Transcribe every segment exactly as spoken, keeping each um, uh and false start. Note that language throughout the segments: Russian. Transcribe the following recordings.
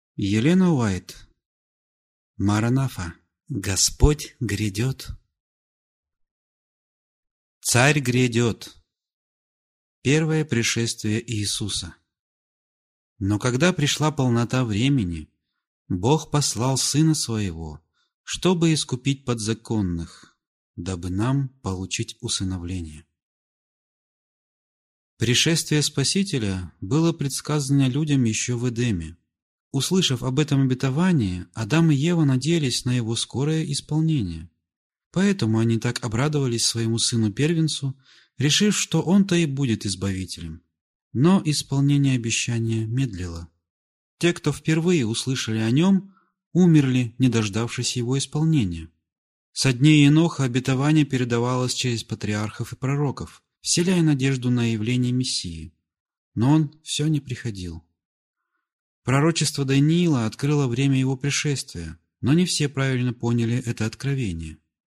Елена Уайт. Маранафа. Господь грядет. Царь грядет. Первое пришествие Иисуса. Но когда пришла полнота времени, Бог послал Сына Своего, чтобы искупить подзаконных, дабы нам получить усыновление. Пришествие Спасителя было предсказано людям еще в Эдеме. Услышав об этом обетовании, Адам и Ева надеялись на его скорое исполнение. Поэтому они так обрадовались своему сыну-первенцу, решив, что он-то и будет избавителем. Но исполнение обещания медлило. Те, кто впервые услышали о нем, умерли, не дождавшись его исполнения. Со дней Еноха обетование передавалось через патриархов и пророков, вселяя надежду на явление Мессии. Но он все не приходил. Пророчество Даниила открыло время его пришествия, но не все правильно поняли это откровение.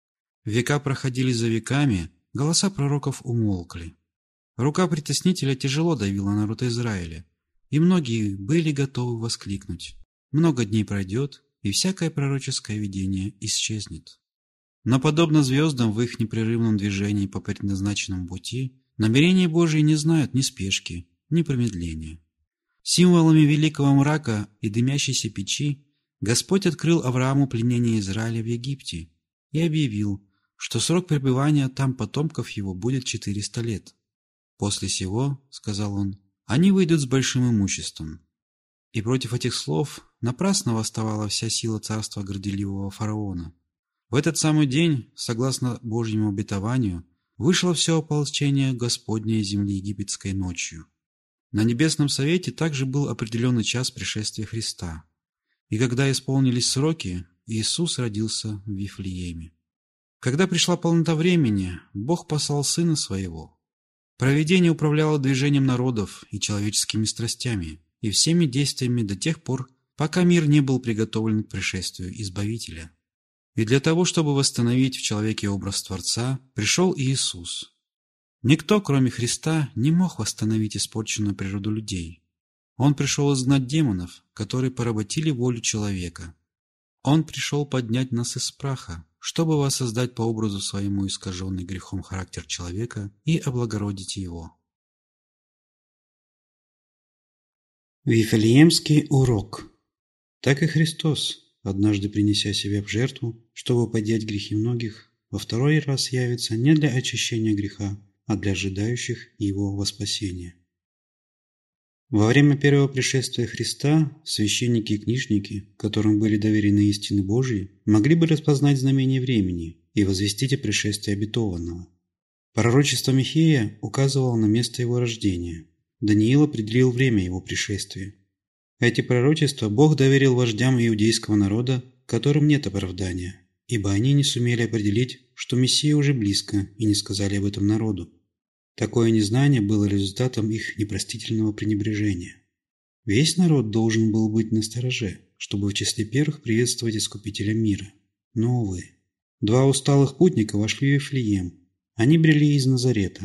Века проходили за веками, голоса пророков умолкли. Рука притеснителя тяжело давила народ Израиля, и многие были готовы воскликнуть: «Много дней пройдет, и всякое пророческое видение исчезнет». Но подобно звездам в их непрерывном движении по предназначенному пути, намерения Божьи не знают ни спешки, ни промедления. Символами великого мрака и дымящейся печи Господь открыл Аврааму пленение Израиля в Египте и объявил, что срок пребывания там потомков его будет четыреста лет. «После сего, — сказал он, — они выйдут с большим имуществом». И против этих слов напрасно восставала вся сила царства горделивого фараона. В этот самый день, согласно Божьему обетованию, вышло все ополчение Господне земли египетской ночью. На Небесном Совете также был определенный час пришествия Христа. И когда исполнились сроки, Иисус родился в Вифлееме. Когда пришла полнота времени, Бог послал Сына Своего. Провидение управляло движением народов и человеческими страстями и всеми действиями до тех пор, пока мир не был приготовлен к пришествию Избавителя. И для того, чтобы восстановить в человеке образ Творца, пришел Иисус. Никто, кроме Христа, не мог восстановить испорченную природу людей. Он пришел изгнать демонов, которые поработили волю человека. Он пришел поднять нас из праха, чтобы воссоздать по образу своему искаженный грехом характер человека и облагородить его. Вифлеемский урок. Так и Христос, однажды принеся себя в жертву, чтобы поднять грехи многих, во второй раз явится не для очищения греха, а для ожидающих его во спасение. Во время первого пришествия Христа священники и книжники, которым были доверены истины Божьи, могли бы распознать знамения времени и возвестить о пришествии обетованного. Пророчество Михея указывало на место его рождения. Даниил определил время его пришествия. Эти пророчества Бог доверил вождям иудейского народа, которым нет оправдания, ибо они не сумели определить, что Мессия уже близко, и не сказали об этом народу. Такое незнание было результатом их непростительного пренебрежения. Весь народ должен был быть настороже, чтобы в числе первых приветствовать Искупителя мира. Но, увы, два усталых путника вошли в Вифлеем. Они брели из Назарета.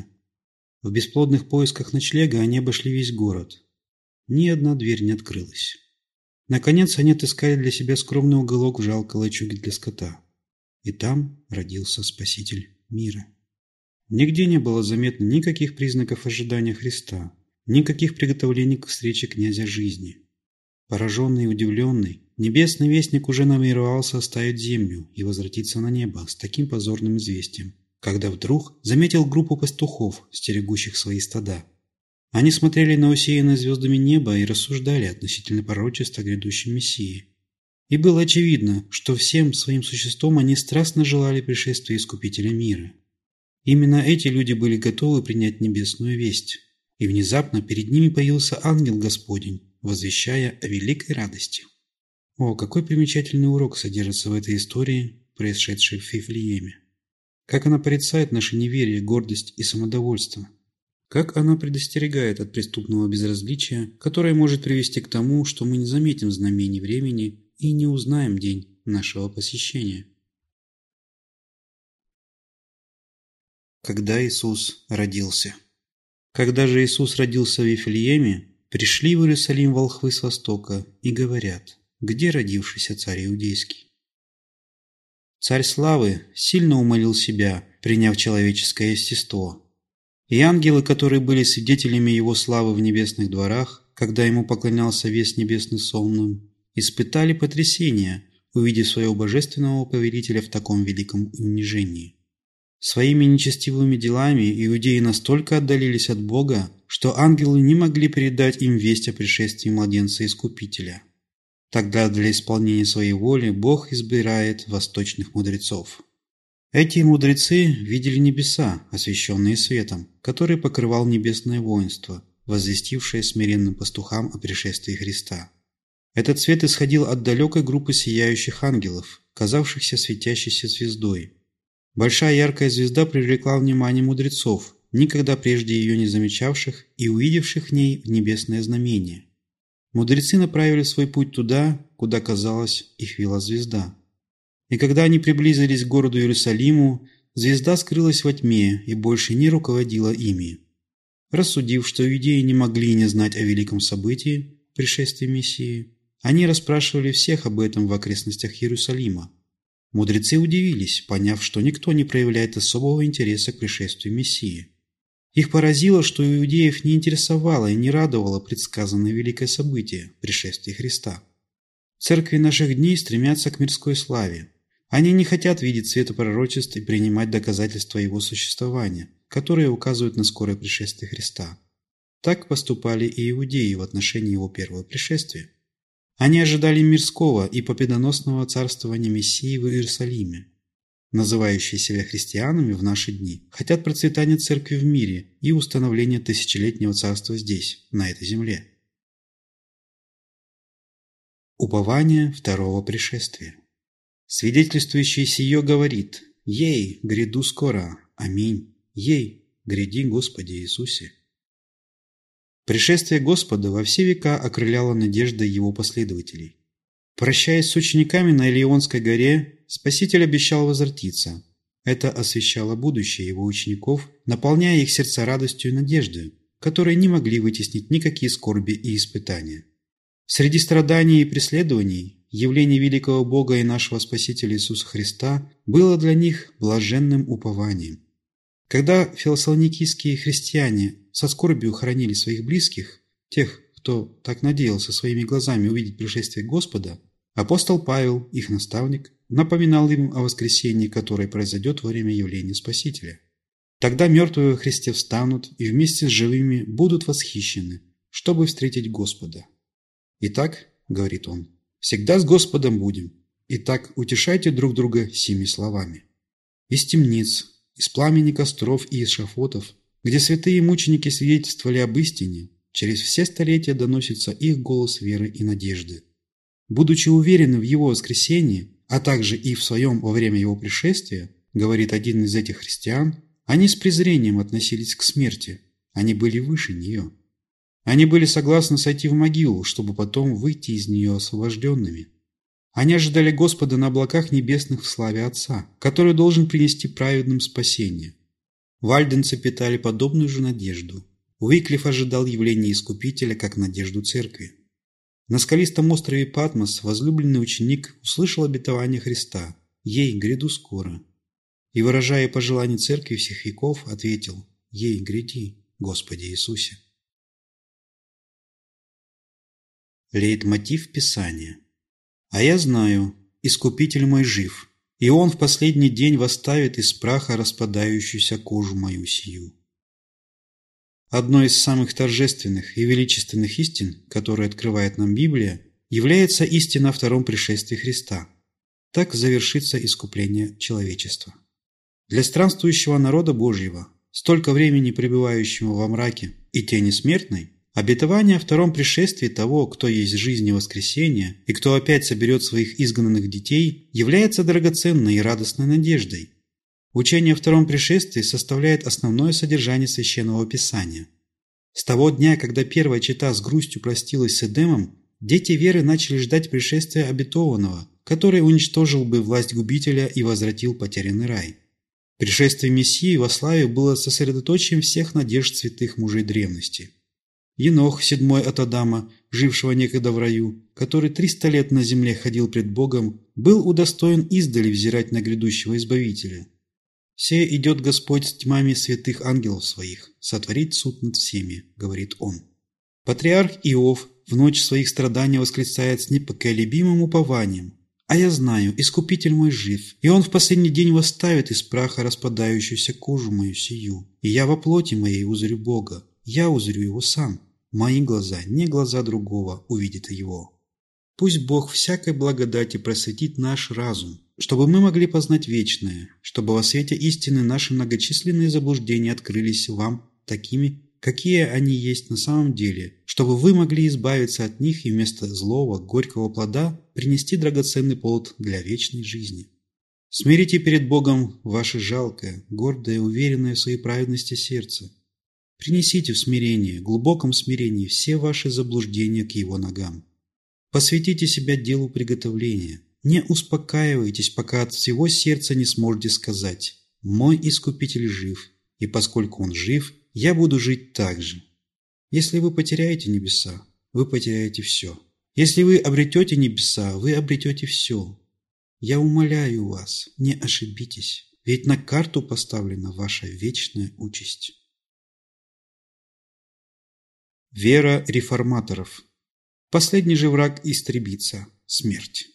В бесплодных поисках ночлега они обошли весь город. Ни одна дверь не открылась. Наконец они отыскали для себя скромный уголок в жалкой лачуге для скота. И там родился Спаситель мира. Нигде не было заметно никаких признаков ожидания Христа, никаких приготовлений к встрече князя жизни. Пораженный и удивленный, небесный вестник уже намеревался оставить землю и возвратиться на небо с таким позорным известием, когда вдруг заметил группу пастухов, стерегущих свои стада. Они смотрели на усеянное звездами небо и рассуждали относительно пророчества о грядущем Мессии. И было очевидно, что всем своим существом они страстно желали пришествия Искупителя мира. Именно эти люди были готовы принять небесную весть, и внезапно перед ними появился ангел Господень, возвещая о великой радости. О, какой примечательный урок содержится в этой истории, происшедшей в Вифлееме! Как она порицает наше неверие, гордость и самодовольство! Как она предостерегает от преступного безразличия, которое может привести к тому, что мы не заметим знамений времени и не узнаем день нашего посещения. Когда Иисус родился. Когда же Иисус родился в Вифлееме, пришли в Иерусалим волхвы с востока и говорят: где родившийся царь иудейский? Царь славы сильно умолил себя, приняв человеческое естество. И ангелы, которые были свидетелями его славы в небесных дворах, когда ему поклонялся весь небесный сонным, испытали потрясение, увидев своего божественного повелителя в таком великом унижении. Своими нечестивыми делами иудеи настолько отдалились от Бога, что ангелы не могли передать им весть о пришествии младенца-искупителя. Тогда для исполнения своей воли Бог избирает восточных мудрецов. Эти мудрецы видели небеса, освещенные светом, который покрывал небесное воинство, возвестившее смиренным пастухам о пришествии Христа. Этот свет исходил от далекой группы сияющих ангелов, казавшихся светящейся звездой. Большая яркая звезда привлекла внимание мудрецов, никогда прежде ее не замечавших и увидевших в ней небесное знамение. Мудрецы направили свой путь туда, куда, казалось, их вела звезда. И когда они приблизились к городу Иерусалиму, звезда скрылась во тьме и больше не руководила ими. Рассудив, что иудеи не могли не знать о великом событии, пришествии Мессии, они расспрашивали всех об этом в окрестностях Иерусалима. Мудрецы удивились, поняв, что никто не проявляет особого интереса к пришествию Мессии. Их поразило, что иудеев не интересовало и не радовало предсказанное великое событие – пришествие Христа. Церкви наших дней стремятся к мирской славе. Они не хотят видеть света пророчеств и принимать доказательства его существования, которые указывают на скорое пришествие Христа. Так поступали и иудеи в отношении его первого пришествия. Они ожидали мирского и победоносного царствования Мессии в Иерусалиме. Называющие себя христианами в наши дни хотят процветания церкви в мире и установления тысячелетнего царства здесь, на этой земле. Упование второго пришествия. Свидетельствующий сие говорит: «Ей, гряду скоро, аминь, ей, гряди, Господи Иисусе». Пришествие Господа во все века окрыляло надеждой его последователей. Прощаясь с учениками на Илионской горе, Спаситель обещал возвратиться. Это освещало будущее его учеников, наполняя их сердца радостью и надеждой, которые не могли вытеснить никакие скорби и испытания. Среди страданий и преследований явление великого Бога и нашего Спасителя Иисуса Христа было для них блаженным упованием. Когда фессалоникийские христиане со скорбью хоронили своих близких, тех, кто так надеялся своими глазами увидеть пришествие Господа, апостол Павел, их наставник, напоминал им о воскресении, которое произойдет во время явления Спасителя. Тогда мертвые во Христе встанут и вместе с живыми будут восхищены, чтобы встретить Господа. «Итак, — говорит он, — всегда с Господом будем. Итак, утешайте друг друга сими словами». Из темниц, из пламени костров и из шафотов, где святые мученики свидетельствовали об истине, через все столетия доносится их голос веры и надежды. Будучи уверены в его воскресении, а также и в своем во время его пришествия, говорит один из этих христиан, они с презрением относились к смерти, они были выше нее. Они были согласны сойти в могилу, чтобы потом выйти из нее освобожденными. Они ожидали Господа на облаках небесных в славе Отца, который должен принести праведным спасение. Вальденцы питали подобную же надежду. Уиклиф ожидал явления Искупителя как надежду церкви. На скалистом острове Патмос возлюбленный ученик услышал обетование Христа: «Ей, гряду скоро». И, выражая пожелание церкви всех веков, ответил: «Ей, гряди, Господи Иисусе». Лейтмотив Писания. «А я знаю, Искупитель мой жив, и Он в последний день восставит из праха распадающуюся кожу мою сию». Одной из самых торжественных и величественных истин, которые открывает нам Библия, является истина о втором пришествии Христа. Так завершится искупление человечества. Для странствующего народа Божьего, столько времени пребывающего во мраке и тени смертной, обетование о втором пришествии того, кто есть жизнь и воскресение, и кто опять соберет своих изгнанных детей, является драгоценной и радостной надеждой. Учение о втором пришествии составляет основное содержание Священного Писания. С того дня, когда первая чета с грустью простилась с Эдемом, дети веры начали ждать пришествия обетованного, который уничтожил бы власть губителя и возвратил потерянный рай. Пришествие Мессии во славе было сосредоточием всех надежд святых мужей древности. Енох, седьмой от Адама, жившего некогда в раю, который триста лет на земле ходил пред Богом, был удостоен издали взирать на грядущего Избавителя. «Се идет Господь с тьмами святых ангелов своих, сотворить суд над всеми», — говорит он. Патриарх Иов в ночь своих страданий восклицает с непоколебимым упованием: «А я знаю, Искупитель мой жив, и он в последний день восставит из праха распадающуюся кожу мою сию, и я во плоти моей узрю Бога, я узрю его сам, мои глаза, не глаза другого, увидят его». Пусть Бог всякой благодати просветит наш разум, чтобы мы могли познать вечное, чтобы во свете истины наши многочисленные заблуждения открылись вам такими, какие они есть на самом деле, чтобы вы могли избавиться от них и вместо злого, горького плода принести драгоценный плод для вечной жизни. Смирите перед Богом ваше жалкое, гордое, уверенное в своей праведности сердце. Принесите в смирении, глубоком смирении все ваши заблуждения к Его ногам. Посвятите себя делу приготовления. Не успокаивайтесь, пока от всего сердца не сможете сказать: «Мой Искупитель жив, и поскольку Он жив, я буду жить так же». Если вы потеряете небеса, вы потеряете все. Если вы обретете небеса, вы обретете все. Я умоляю вас, не ошибитесь, ведь на карту поставлена ваша вечная участь. Вера реформаторов. Последний же враг истребится – смерть.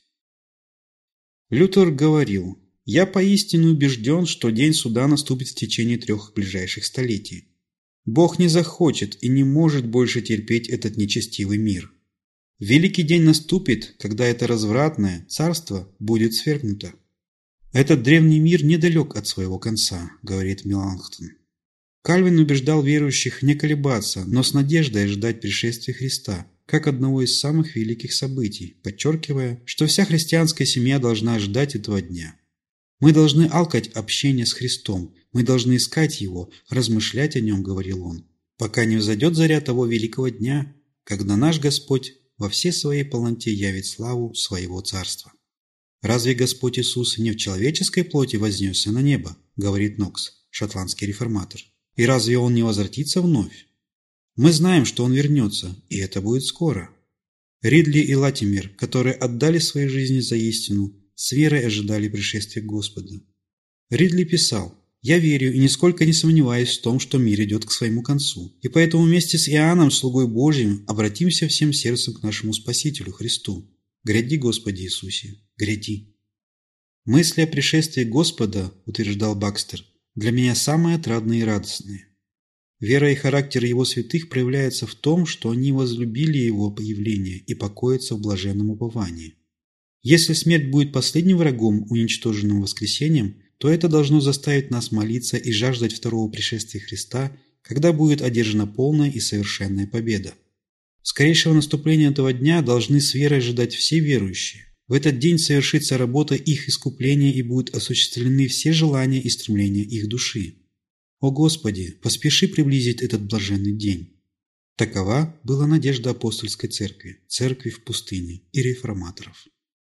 Лютер говорил: «Я поистине убежден, что день суда наступит в течение трех ближайших столетий. Бог не захочет и не может больше терпеть этот нечестивый мир. Великий день наступит, когда это развратное царство будет свергнуто. Этот древний мир недалек от своего конца», – говорит Меланхтон. Кальвин убеждал верующих не колебаться, но с надеждой ждать пришествия Христа, как одного из самых великих событий, подчеркивая, что вся христианская семья должна ждать этого дня. «Мы должны алкать общение с Христом, мы должны искать Его, размышлять о Нем», — говорил он, «пока не взойдет заря того великого дня, когда наш Господь во всей своей полноте явит славу Своего Царства». «Разве Господь Иисус не в человеческой плоти вознесся на небо?» — говорит Нокс, шотландский реформатор. «И разве Он не возвратится вновь? Мы знаем, что Он вернется, и это будет скоро». Ридли и Латимер, которые отдали свои жизни за истину, с верой ожидали пришествия Господа. Ридли писал: «Я верю и нисколько не сомневаюсь в том, что мир идет к своему концу, и поэтому вместе с Иоанном, слугой Божьим, обратимся всем сердцем к нашему Спасителю Христу. Гряди, Господи Иисусе, гряди». «Мысли о пришествии Господа, — утверждал Бакстер, — для меня самые отрадные и радостные. Вера и характер Его святых проявляются в том, что они возлюбили Его появление и покоятся в блаженном уповании. Если смерть будет последним врагом, уничтоженным воскресением, то это должно заставить нас молиться и жаждать второго пришествия Христа, когда будет одержана полная и совершенная победа. Скорейшего наступления этого дня должны с верой ожидать все верующие. В этот день совершится работа их искупления и будут осуществлены все желания и стремления их души. О Господи, поспеши приблизить этот блаженный день. Такова была надежда апостольской церкви, церкви в пустыне и реформаторов.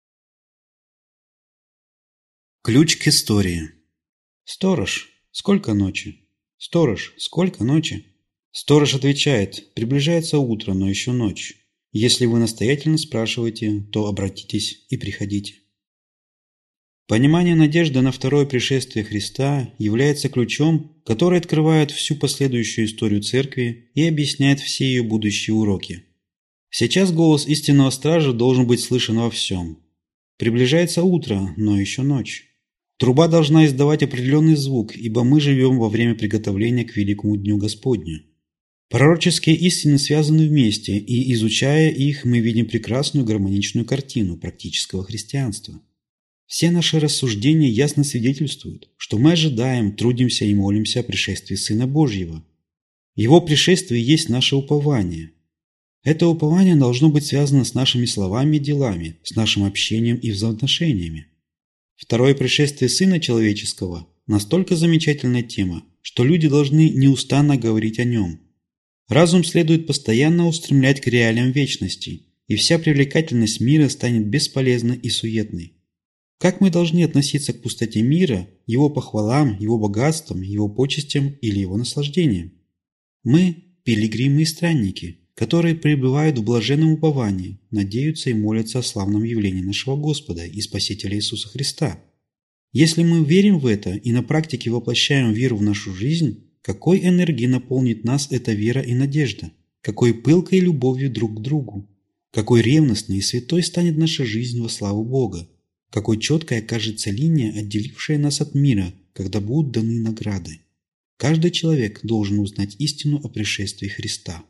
Ключ к истории. «Сторож, сколько ночи? Сторож, сколько ночи?» Сторож отвечает: «Приближается утро, но еще ночь. Если вы настоятельно спрашиваете, то обратитесь и приходите». Понимание надежды на второе пришествие Христа является ключом, который открывает всю последующую историю Церкви и объясняет все ее будущие уроки. Сейчас голос истинного стража должен быть слышен во всем. Приближается утро, но еще ночь. Труба должна издавать определенный звук, ибо мы живем во время приготовления к великому дню Господню. Пророческие истины связаны вместе, и, изучая их, мы видим прекрасную гармоничную картину практического христианства. Все наши рассуждения ясно свидетельствуют, что мы ожидаем, трудимся и молимся о пришествии Сына Божьего. Его пришествие есть наше упование. Это упование должно быть связано с нашими словами и делами, с нашим общением и взаимоотношениями. Второе пришествие Сына Человеческого – настолько замечательная тема, что люди должны неустанно говорить о нем. Разум следует постоянно устремлять к реалиям вечности, и вся привлекательность мира станет бесполезной и суетной. Как мы должны относиться к пустоте мира, его похвалам, его богатствам, его почестям или его наслаждениям? Мы – пилигримы и странники, которые пребывают в блаженном уповании, надеются и молятся о славном явлении нашего Господа и Спасителя Иисуса Христа. Если мы верим в это и на практике воплощаем веру в нашу жизнь, какой энергией наполнит нас эта вера и надежда? Какой пылкой любовью друг к другу? Какой ревностной и святой станет наша жизнь во славу Бога? Какой четкой окажется линия, отделившая нас от мира, когда будут даны награды? Каждый человек должен узнать истину о пришествии Христа.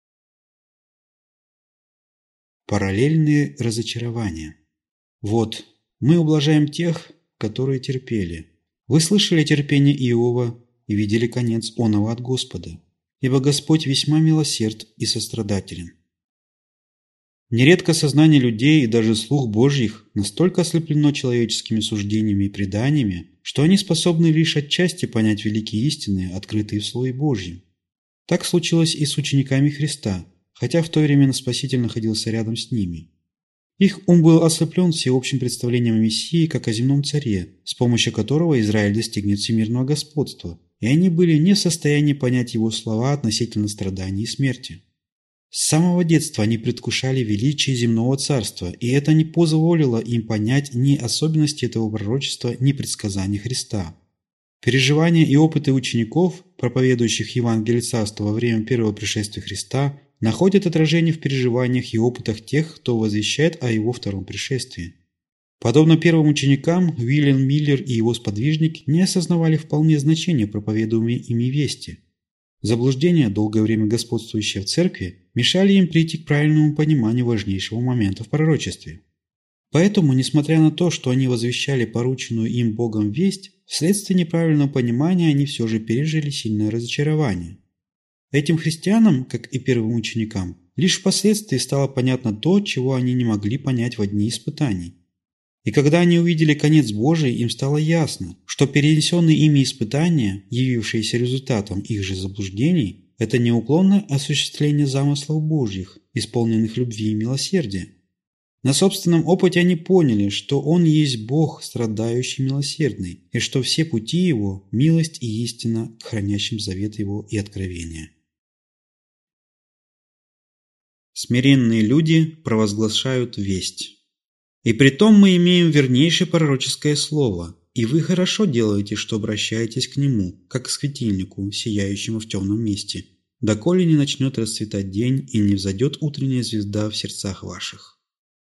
Параллельные разочарования. Вот, мы ублажаем тех, которые терпели. Вы слышали терпение Иова и видели конец оного от Господа, ибо Господь весьма милосерд и сострадателен. Нередко сознание людей и даже слух Божьих настолько ослеплено человеческими суждениями и преданиями, что они способны лишь отчасти понять великие истины, открытые в Слове Божьем. Так случилось и с учениками Христа, хотя в то время Спаситель находился рядом с ними. Их ум был ослеплен всеобщим представлением о Мессии как о земном царе, с помощью которого Израиль достигнет всемирного господства, и они были не в состоянии понять его слова относительно страданий и смерти. С самого детства они предвкушали величие земного царства, и это не позволило им понять ни особенности этого пророчества, ни предсказаний Христа. Переживания и опыты учеников, проповедующих Евангелие царства во время первого пришествия Христа, находят отражение в переживаниях и опытах тех, кто возвещает о его втором пришествии. Подобно первым ученикам, Уильям Миллер и его сподвижники не осознавали вполне значения проповедуемой ими вести. Заблуждения, долгое время господствующие в церкви, мешали им прийти к правильному пониманию важнейшего момента в пророчестве. Поэтому, несмотря на то, что они возвещали порученную им Богом весть, вследствие неправильного понимания они все же пережили сильное разочарование. Этим христианам, как и первым ученикам, лишь впоследствии стало понятно то, чего они не могли понять в дни испытаний. И когда они увидели конец Божий, им стало ясно, что перенесенные ими испытания, явившиеся результатом их же заблуждений, это неуклонное осуществление замыслов Божьих, исполненных любви и милосердия. На собственном опыте они поняли, что Он есть Бог, страдающий милосердный, и что все пути Его – милость и истина, хранящим завет Его и откровение. Смиренные люди провозглашают весть. И притом мы имеем вернейшее пророческое слово, и вы хорошо делаете, что обращаетесь к нему, как к светильнику, сияющему в темном месте, доколе не начнет расцветать день и не взойдет утренняя звезда в сердцах ваших.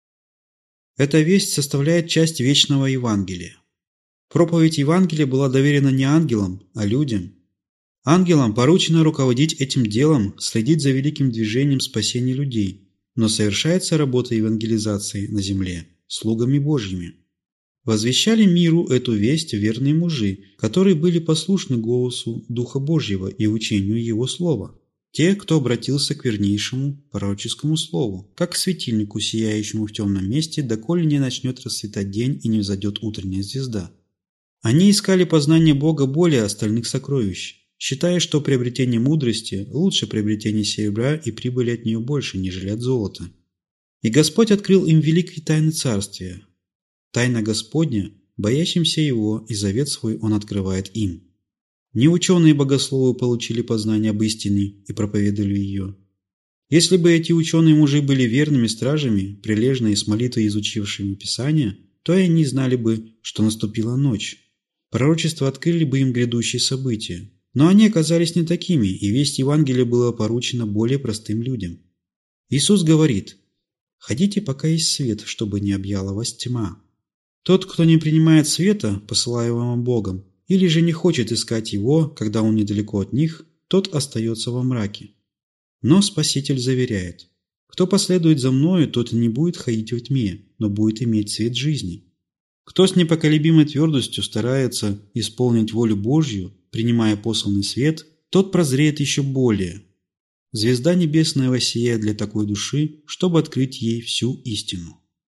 Эта весть составляет часть вечного Евангелия. Проповедь Евангелия была доверена не ангелам, а людям. Ангелам поручено руководить этим делом, следить за великим движением спасения людей, но совершается работа евангелизации на земле слугами Божьими. Возвещали миру эту весть верные мужи, которые были послушны голосу Духа Божьего и учению Его Слова. Те, кто обратился к вернейшему пророческому слову, как к светильнику, сияющему в темном месте, доколе не начнет расцветать день и не взойдет утренняя звезда. Они искали познание Бога более остальных сокровищ, считая, что приобретение мудрости лучше приобретения серебра и прибыли от нее больше, нежели от золота. И Господь открыл им великие тайны Царствия. Тайна Господня, боящимся Его, и завет свой Он открывает им. Не ученые богословы получили познание об истине и проповедовали ее. Если бы эти ученые мужи были верными стражами, прилежно и с молитвой изучившими Писание, то и они знали бы, что наступила ночь. Пророчества открыли бы им грядущие события. Но они оказались не такими, и весть Евангелия была поручена более простым людям. Иисус говорит: «Ходите, пока есть свет, чтобы не объяла вас тьма». Тот, кто не принимает света, посылаемого Богом, или же не хочет искать его, когда он недалеко от них, тот остается во мраке. Но Спаситель заверяет: «Кто последует за Мною, тот не будет ходить во тьме, но будет иметь свет жизни». Кто с непоколебимой твердостью старается исполнить волю Божью, принимая посланный свет, тот прозреет еще более. Звезда небесная воссияет для такой души, чтобы открыть ей всю истину.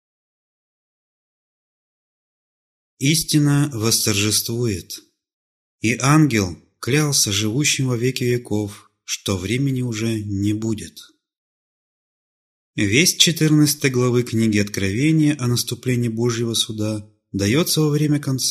Истина восторжествует. И ангел клялся живущим во веки веков, что времени уже не будет. Весть четырнадцатой главы книги Откровения о наступлении Божьего суда дается во время конца,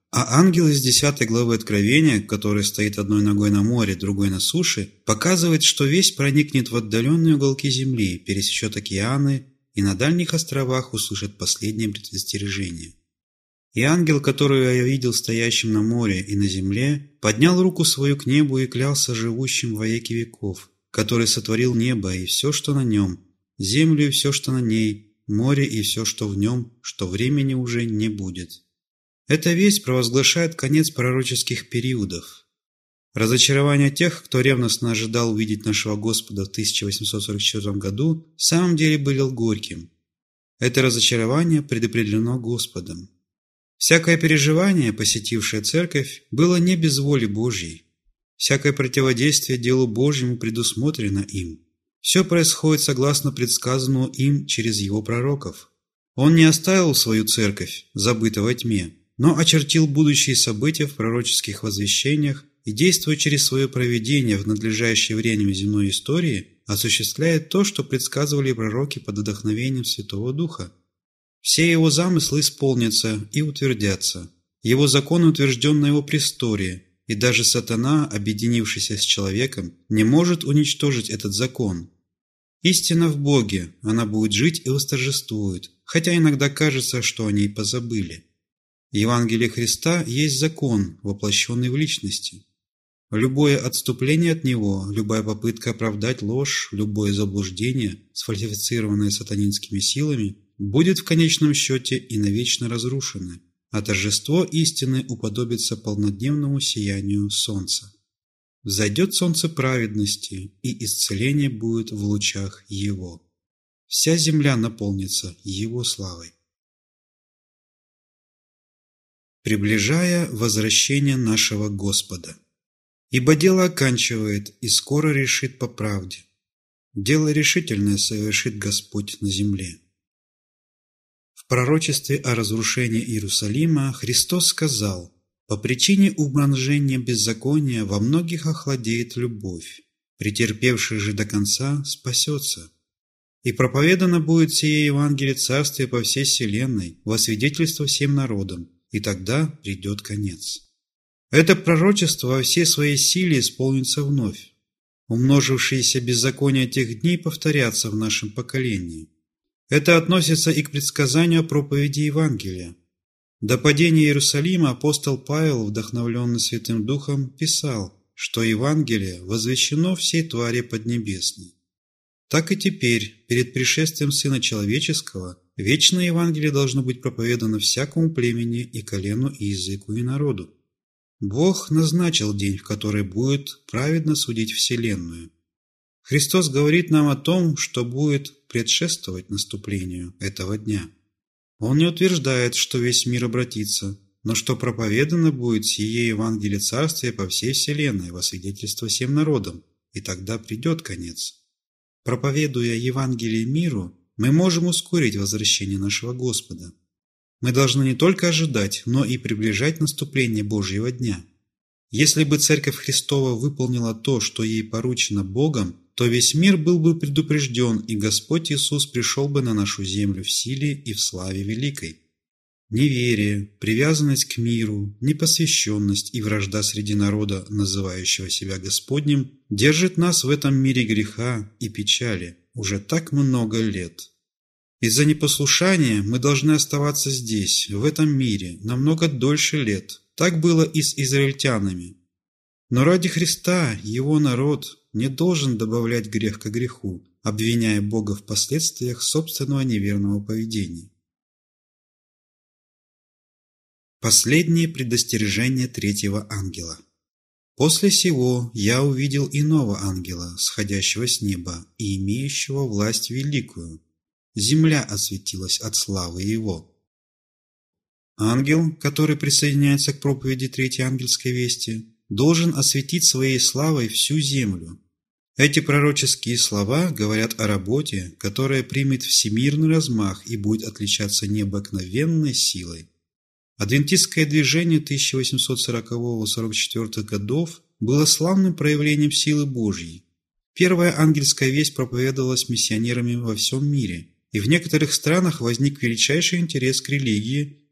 А ангел из десятой главы Откровения, который стоит одной ногой на море, другой на суше, показывает, что весть проникнет в отдаленные уголки земли, пересечет океаны и на дальних островах услышит последнее предостережение. И ангел, которого я видел стоящим на море и на земле, поднял руку свою к небу и клялся живущим во веки веков, который сотворил небо и все, что на нем, землю и все, что на ней, море и все, что в нем, что времени уже не будет. Эта весть провозглашает конец пророческих периодов. Разочарование тех, кто ревностно ожидал увидеть нашего Господа в тысяча восемьсот сорок четвёртом году, в самом деле было горьким. Это разочарование предопределено Господом. Всякое переживание, посетившее церковь, было не без воли Божьей. Всякое противодействие делу Божьему предусмотрено им. Все происходит согласно предсказанному им через его пророков. Он не оставил свою церковь, забытую во тьме, но очертил будущие события в пророческих возвещениях и, действуя через свое провидение в надлежащее время земной истории, осуществляет то, что предсказывали пророки под вдохновением Святого Духа. Все его замыслы исполнятся и утвердятся. Его закон утвержден на его престоле, и даже сатана, объединившийся с человеком, не может уничтожить этот закон. Истина в Боге, она будет жить и восторжествует, хотя иногда кажется, что о ней позабыли. Евангелие Христа есть закон, воплощенный в личности. Любое отступление от него, любая попытка оправдать ложь, любое заблуждение, сфальсифицированное сатанинскими силами, будет в конечном счете и навечно разрушено, а торжество истины уподобится полнодневному сиянию солнца. Взойдет солнце праведности, и исцеление будет в лучах его. Вся земля наполнится его славой. Приближая возвращение нашего Господа. Ибо дело оканчивает и скоро решит по правде. Дело решительное совершит Господь на земле. В пророчестве о разрушении Иерусалима Христос сказал: «По причине умножения беззакония во многих охладеет любовь, претерпевший же до конца спасется. И проповедано будет сие Евангелие Царствия по всей вселенной, во свидетельство всем народам, и тогда придет конец». Это пророчество во всей своей силе исполнится вновь. Умножившиеся беззакония тех дней повторятся в нашем поколении. Это относится и к предсказанию о проповеди Евангелия. До падения Иерусалима апостол Павел, вдохновленный Святым Духом, писал, что Евангелие возвещено всей твари поднебесной. Так и теперь, перед пришествием Сына Человеческого, вечное Евангелие должно быть проповедано всякому племени и колену, и языку, и народу. Бог назначил день, в который будет праведно судить вселенную. Христос говорит нам о том, что будет предшествовать наступлению этого дня. Он не утверждает, что весь мир обратится, но что проповедано будет сие Евангелие Царствия по всей вселенной во свидетельство всем народам, и тогда придет конец. Проповедуя Евангелие миру, мы можем ускорить возвращение нашего Господа. Мы должны не только ожидать, но и приближать наступление Божьего дня. Если бы Церковь Христова выполнила то, что ей поручено Богом, то весь мир был бы предупрежден, и Господь Иисус пришел бы на нашу землю в силе и в славе великой. Неверие, привязанность к миру, непосвященность и вражда среди народа, называющего себя Господним, держит нас в этом мире греха и печали уже так много лет. Из-за непослушания мы должны оставаться здесь, в этом мире, намного дольше лет. Так было и с израильтянами. Но ради Христа его народ не должен добавлять грех к греху, обвиняя Бога в последствиях собственного неверного поведения. Последнее предостережение третьего ангела. После сего я увидел иного ангела, сходящего с неба и имеющего власть великую. Земля осветилась от славы его. Ангел, который присоединяется к проповеди Третьей ангельской вести, должен осветить своей славой всю землю. Эти пророческие слова говорят о работе, которая примет всемирный размах и будет отличаться необыкновенной силой. Адвентистское движение тысяча восемьсот сорокового — сорок четвёртых годов было славным проявлением силы Божьей. Первая ангельская весть проповедовалась миссионерами во всем мире, и в некоторых странах возник величайший интерес к религии,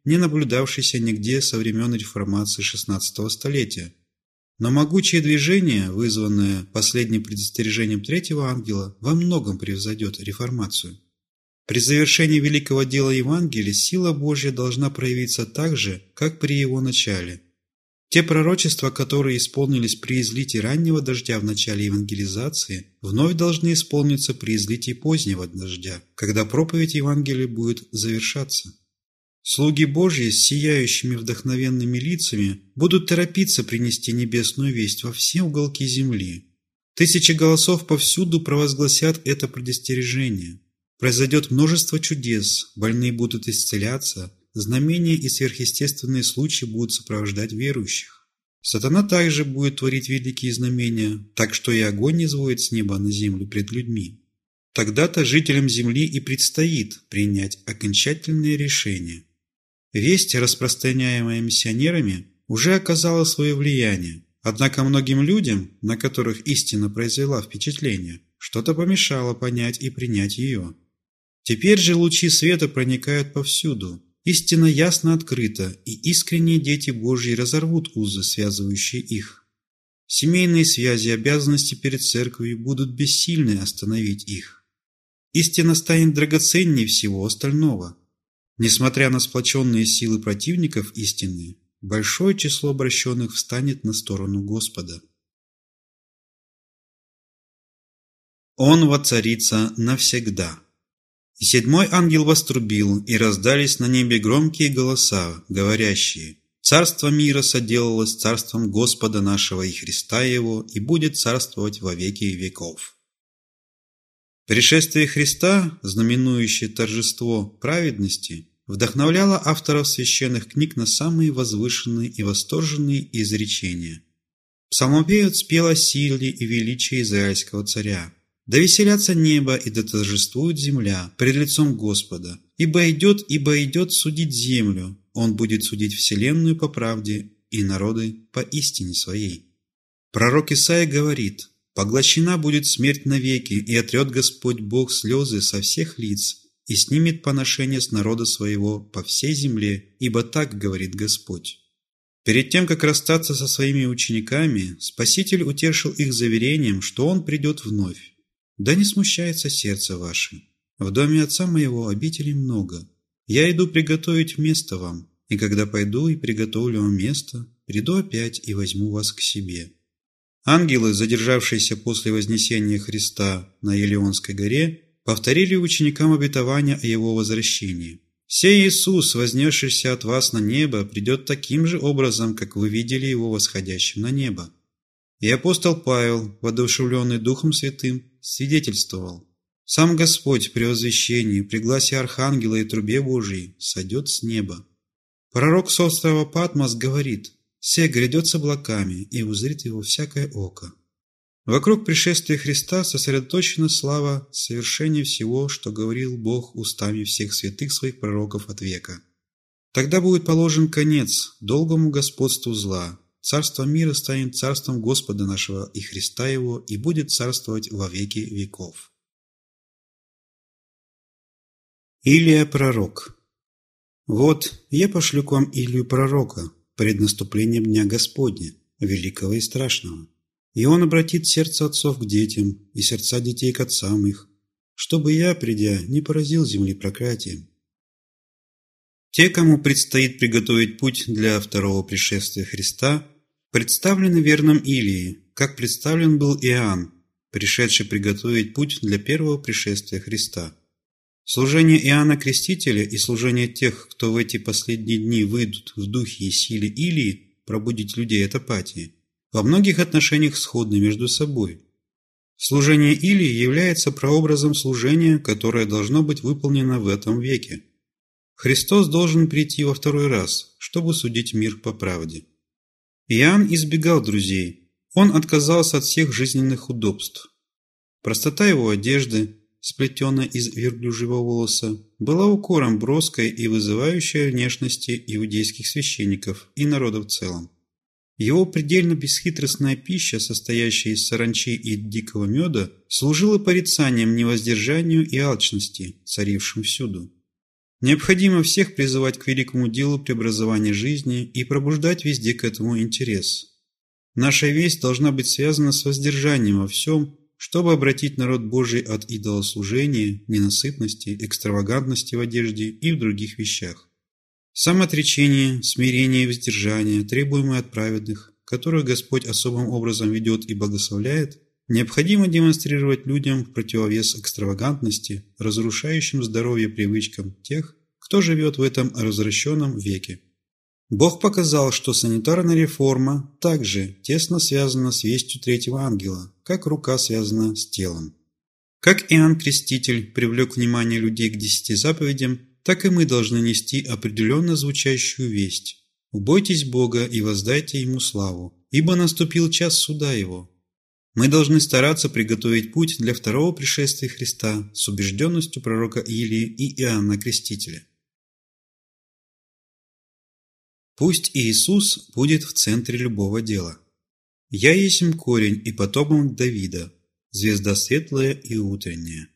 не наблюдавшийся нигде со времен реформации шестнадцатого столетия. Но могучее движение, вызванное последним предостережением третьего ангела, во многом превзойдет реформацию. При завершении великого дела Евангелия сила Божья должна проявиться так же, как при его начале. Те пророчества, которые исполнились при излитии раннего дождя в начале евангелизации, вновь должны исполниться при излитии позднего дождя, когда проповедь Евангелия будет завершаться. Слуги Божьи с сияющими вдохновенными лицами будут торопиться принести небесную весть во все уголки земли. Тысячи голосов повсюду провозгласят это предостережение. Произойдет множество чудес, больные будут исцеляться, знамения и сверхъестественные случаи будут сопровождать верующих. Сатана также будет творить великие знамения, так что и огонь низводит с неба на землю пред людьми. Тогда-то жителям земли и предстоит принять окончательное решение. Весть, распространяемая миссионерами, уже оказала свое влияние, однако многим людям, на которых истина произвела впечатление, что-то помешало понять и принять ее. Теперь же лучи света проникают повсюду, истина ясно открыта, и искренние дети Божьи разорвут узы, связывающие их. Семейные связи и обязанности перед церковью будут бессильны остановить их. Истина станет драгоценнее всего остального. Несмотря на сплоченные силы противников истины, большое число обращенных встанет на сторону Господа. Он воцарится навсегда. И седьмой ангел вострубил, и раздались на небе громкие голоса, говорящие: «Царство мира соделалось царством Господа нашего и Христа Его, и будет царствовать во веки веков». Пришествие Христа, знаменующее торжество праведности, вдохновляло авторов священных книг на самые возвышенные и восторженные изречения. Псалмопевец спел о силе и величии израильского царя. «Да веселятся небо, и да торжествует земля пред лицом Господа, ибо идет, ибо идет судить землю, Он будет судить вселенную по правде и народы по истине своей». Пророк Исаия говорит: «Поглощена будет смерть навеки, и отрет Господь Бог слезы со всех лиц, и снимет поношение с народа своего по всей земле, ибо так говорит Господь». Перед тем, как расстаться со своими учениками, Спаситель утешил их заверением, что Он придет вновь. «Да не смущается сердце ваше. В доме Отца моего обителей много. Я иду приготовить место вам, и когда пойду и приготовлю вам место, приду опять и возьму вас к себе». Ангелы, задержавшиеся после вознесения Христа на Елеонской горе, повторили ученикам обетование о Его возвращении. «Сей Иисус, вознесшийся от вас на небо, придет таким же образом, как вы видели Его восходящим на небо». И апостол Павел, воодушевленный Духом Святым, свидетельствовал: «Сам Господь при возвещении, при гласе Архангела и трубе Божией сойдет с неба». Пророк с острова Патмос говорит: «Се грядет с облаками, и узрит его всякое око». Вокруг пришествия Христа сосредоточена слава совершения всего, что говорил Бог устами всех святых своих пророков от века. Тогда будет положен конец долгому господству зла. Царство мира станет царством Господа нашего и Христа Его, и будет царствовать во веки веков. Илия пророк. «Вот я пошлю к вам Илию пророка пред наступлением Дня Господня, великого и страшного. И он обратит сердце отцов к детям, и сердца детей к отцам их, чтобы я, придя, не поразил земли проклятием». Те, кому предстоит приготовить путь для второго пришествия Христа, представлены верным Илии, как представлен был Иоанн, пришедший приготовить путь для первого пришествия Христа. Служение Иоанна Крестителя и служение тех, кто в эти последние дни выйдут в духе и силе Илии пробудить людей от апатии, во многих отношениях сходны между собой. Служение Илии является прообразом служения, которое должно быть выполнено в этом веке. Христос должен прийти во второй раз, чтобы судить мир по правде. Иоанн избегал друзей, он отказался от всех жизненных удобств. Простота его одежды, сплетенная из верблюжьего волоса, была укором броской и вызывающей внешности иудейских священников и народа в целом. Его предельно бесхитростная пища, состоящая из саранчи и дикого меда, служила порицанием невоздержанию и алчности, царившим всюду. Необходимо всех призывать к великому делу преобразования жизни и пробуждать везде к этому интерес. Наша весть должна быть связана с воздержанием во всем, чтобы обратить народ Божий от идолослужения, ненасытности, экстравагантности в одежде и в других вещах. Самоотречение, смирение и воздержание, требуемые от праведных, которых Господь особым образом ведет и благословляет, необходимо демонстрировать людям в противовес экстравагантности, разрушающим здоровье привычкам тех, кто живет в этом развращенном веке. Бог показал, что санитарная реформа также тесно связана с вестью третьего ангела, как рука связана с телом. Как Иоанн Креститель привлек внимание людей к десяти заповедям, так и мы должны нести определенно звучащую весть. «Убойтесь Бога и воздайте Ему славу, ибо наступил час суда Его». Мы должны стараться приготовить путь для второго пришествия Христа с убежденностью пророка Илии и Иоанна Крестителя. Пусть Иисус будет в центре любого дела. «Я есмь корень и потомок Давида, звезда светлая и утренняя».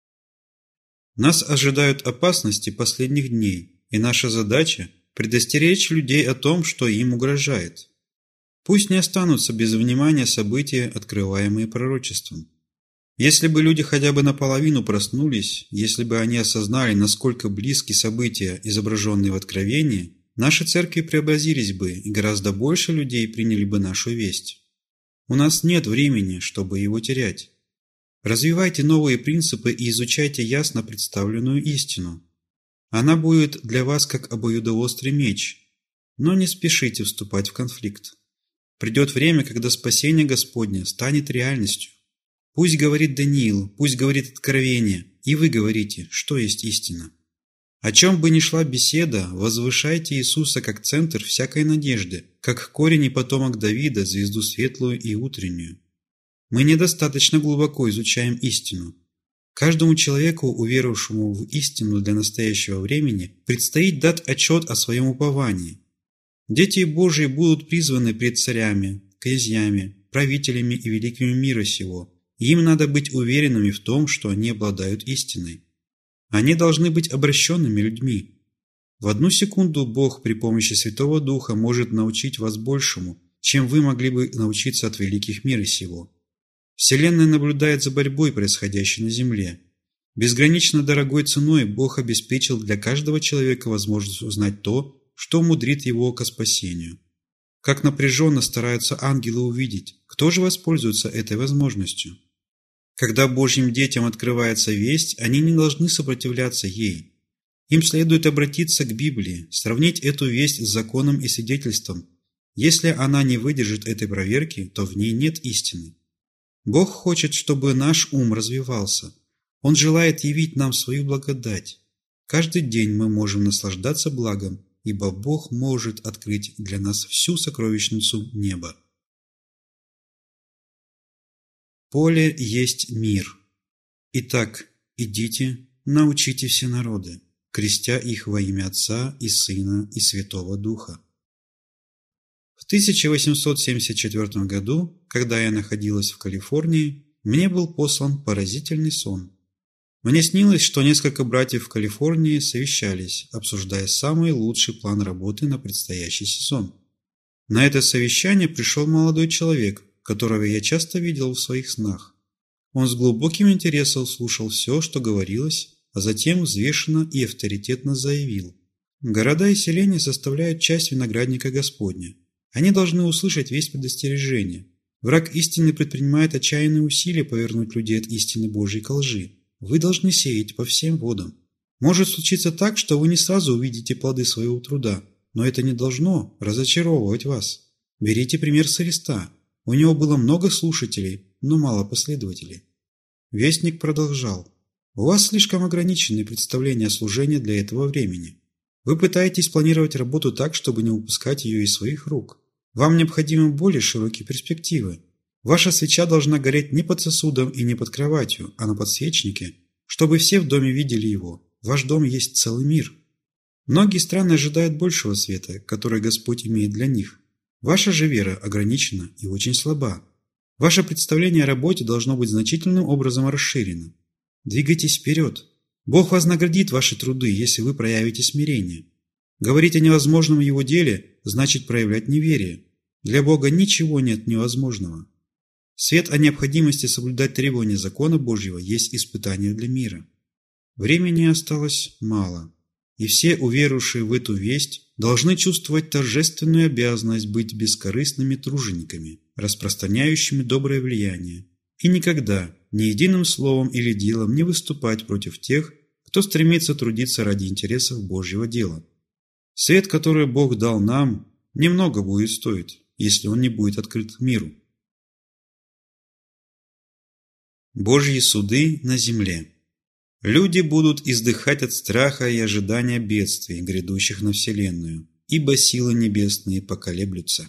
Нас ожидают опасности последних дней, и наша задача – предостеречь людей о том, что им угрожает. Пусть не останутся без внимания события, открываемые пророчеством. Если бы люди хотя бы наполовину проснулись, если бы они осознали, насколько близки события, изображенные в Откровении, наши церкви преобразились бы, и гораздо больше людей приняли бы нашу весть. У нас нет времени, чтобы его терять. Развивайте новые принципы и изучайте ясно представленную истину. Она будет для вас как обоюдоострый меч, но не спешите вступать в конфликт. Придет время, когда спасение Господне станет реальностью. Пусть говорит Даниил, пусть говорит Откровение, и вы говорите, что есть истина. О чем бы ни шла беседа, возвышайте Иисуса как центр всякой надежды, как корень и потомок Давида, звезду светлую и утреннюю. Мы недостаточно глубоко изучаем истину. Каждому человеку, уверовавшему в истину для настоящего времени, предстоит дать отчет о своем уповании. Дети Божии будут призваны пред царями, князьями, правителями и великими мира сего, и им надо быть уверенными в том, что они обладают истиной. Они должны быть обращенными людьми. В одну секунду Бог при помощи Святого Духа может научить вас большему, чем вы могли бы научиться от великих мира сего. Вселенная наблюдает за борьбой, происходящей на Земле. Безгранично дорогой ценой Бог обеспечил для каждого человека возможность узнать то, что мудрит его ко спасению. Как напряженно стараются ангелы увидеть, кто же воспользуется этой возможностью. Когда Божьим детям открывается весть, они не должны сопротивляться ей. Им следует обратиться к Библии, сравнить эту весть с законом и свидетельством. Если она не выдержит этой проверки, то в ней нет истины. Бог хочет, чтобы наш ум развивался. Он желает явить нам свою благодать. Каждый день мы можем наслаждаться благом, ибо Бог может открыть для нас всю сокровищницу неба. Поле есть мир. Итак, идите, научите все народы, крестя их во имя Отца и Сына и Святого Духа. В тысяча восемьсот семьдесят четвёртом году, когда я находилась в Калифорнии, мне был послан поразительный сон. Мне снилось, что несколько братьев в Калифорнии совещались, обсуждая самый лучший план работы на предстоящий сезон. На это совещание пришел молодой человек, которого я часто видел в своих снах. Он с глубоким интересом слушал все, что говорилось, а затем взвешенно и авторитетно заявил: «Города и селения составляют часть виноградника Господня. Они должны услышать весть предостережения. Враг истины предпринимает отчаянные усилия повернуть людей от истины Божьей ко лжи. Вы должны сеять по всем водам. Может случиться так, что вы не сразу увидите плоды своего труда, но это не должно разочаровывать вас. Берите пример с Христа. У него было много слушателей, но мало последователей». Вестник продолжал: «У вас слишком ограниченные представления о служении для этого времени. Вы пытаетесь планировать работу так, чтобы не упускать ее из своих рук. Вам необходимы более широкие перспективы. Ваша свеча должна гореть не под сосудом и не под кроватью, а на подсвечнике, чтобы все в доме видели его. Ваш дом есть целый мир. Многие страны ожидают большего света, который Господь имеет для них. Ваша же вера ограничена и очень слаба. Ваше представление о работе должно быть значительным образом расширено. Двигайтесь вперед. Бог вознаградит ваши труды, если вы проявите смирение. Говорить о невозможном в Его деле значит проявлять неверие. Для Бога ничего нет невозможного. Свет о необходимости соблюдать требования закона Божьего есть испытание для мира. Времени осталось мало, и все уверовавшие в эту весть должны чувствовать торжественную обязанность быть бескорыстными тружениками, распространяющими доброе влияние, и никогда ни единым словом или делом не выступать против тех, кто стремится трудиться ради интересов Божьего дела. Свет, который Бог дал нам, немного будет стоить, если он не будет открыт миру. Божьи суды на земле. Люди будут издыхать от страха и ожидания бедствий, грядущих на вселенную, ибо силы небесные поколеблются.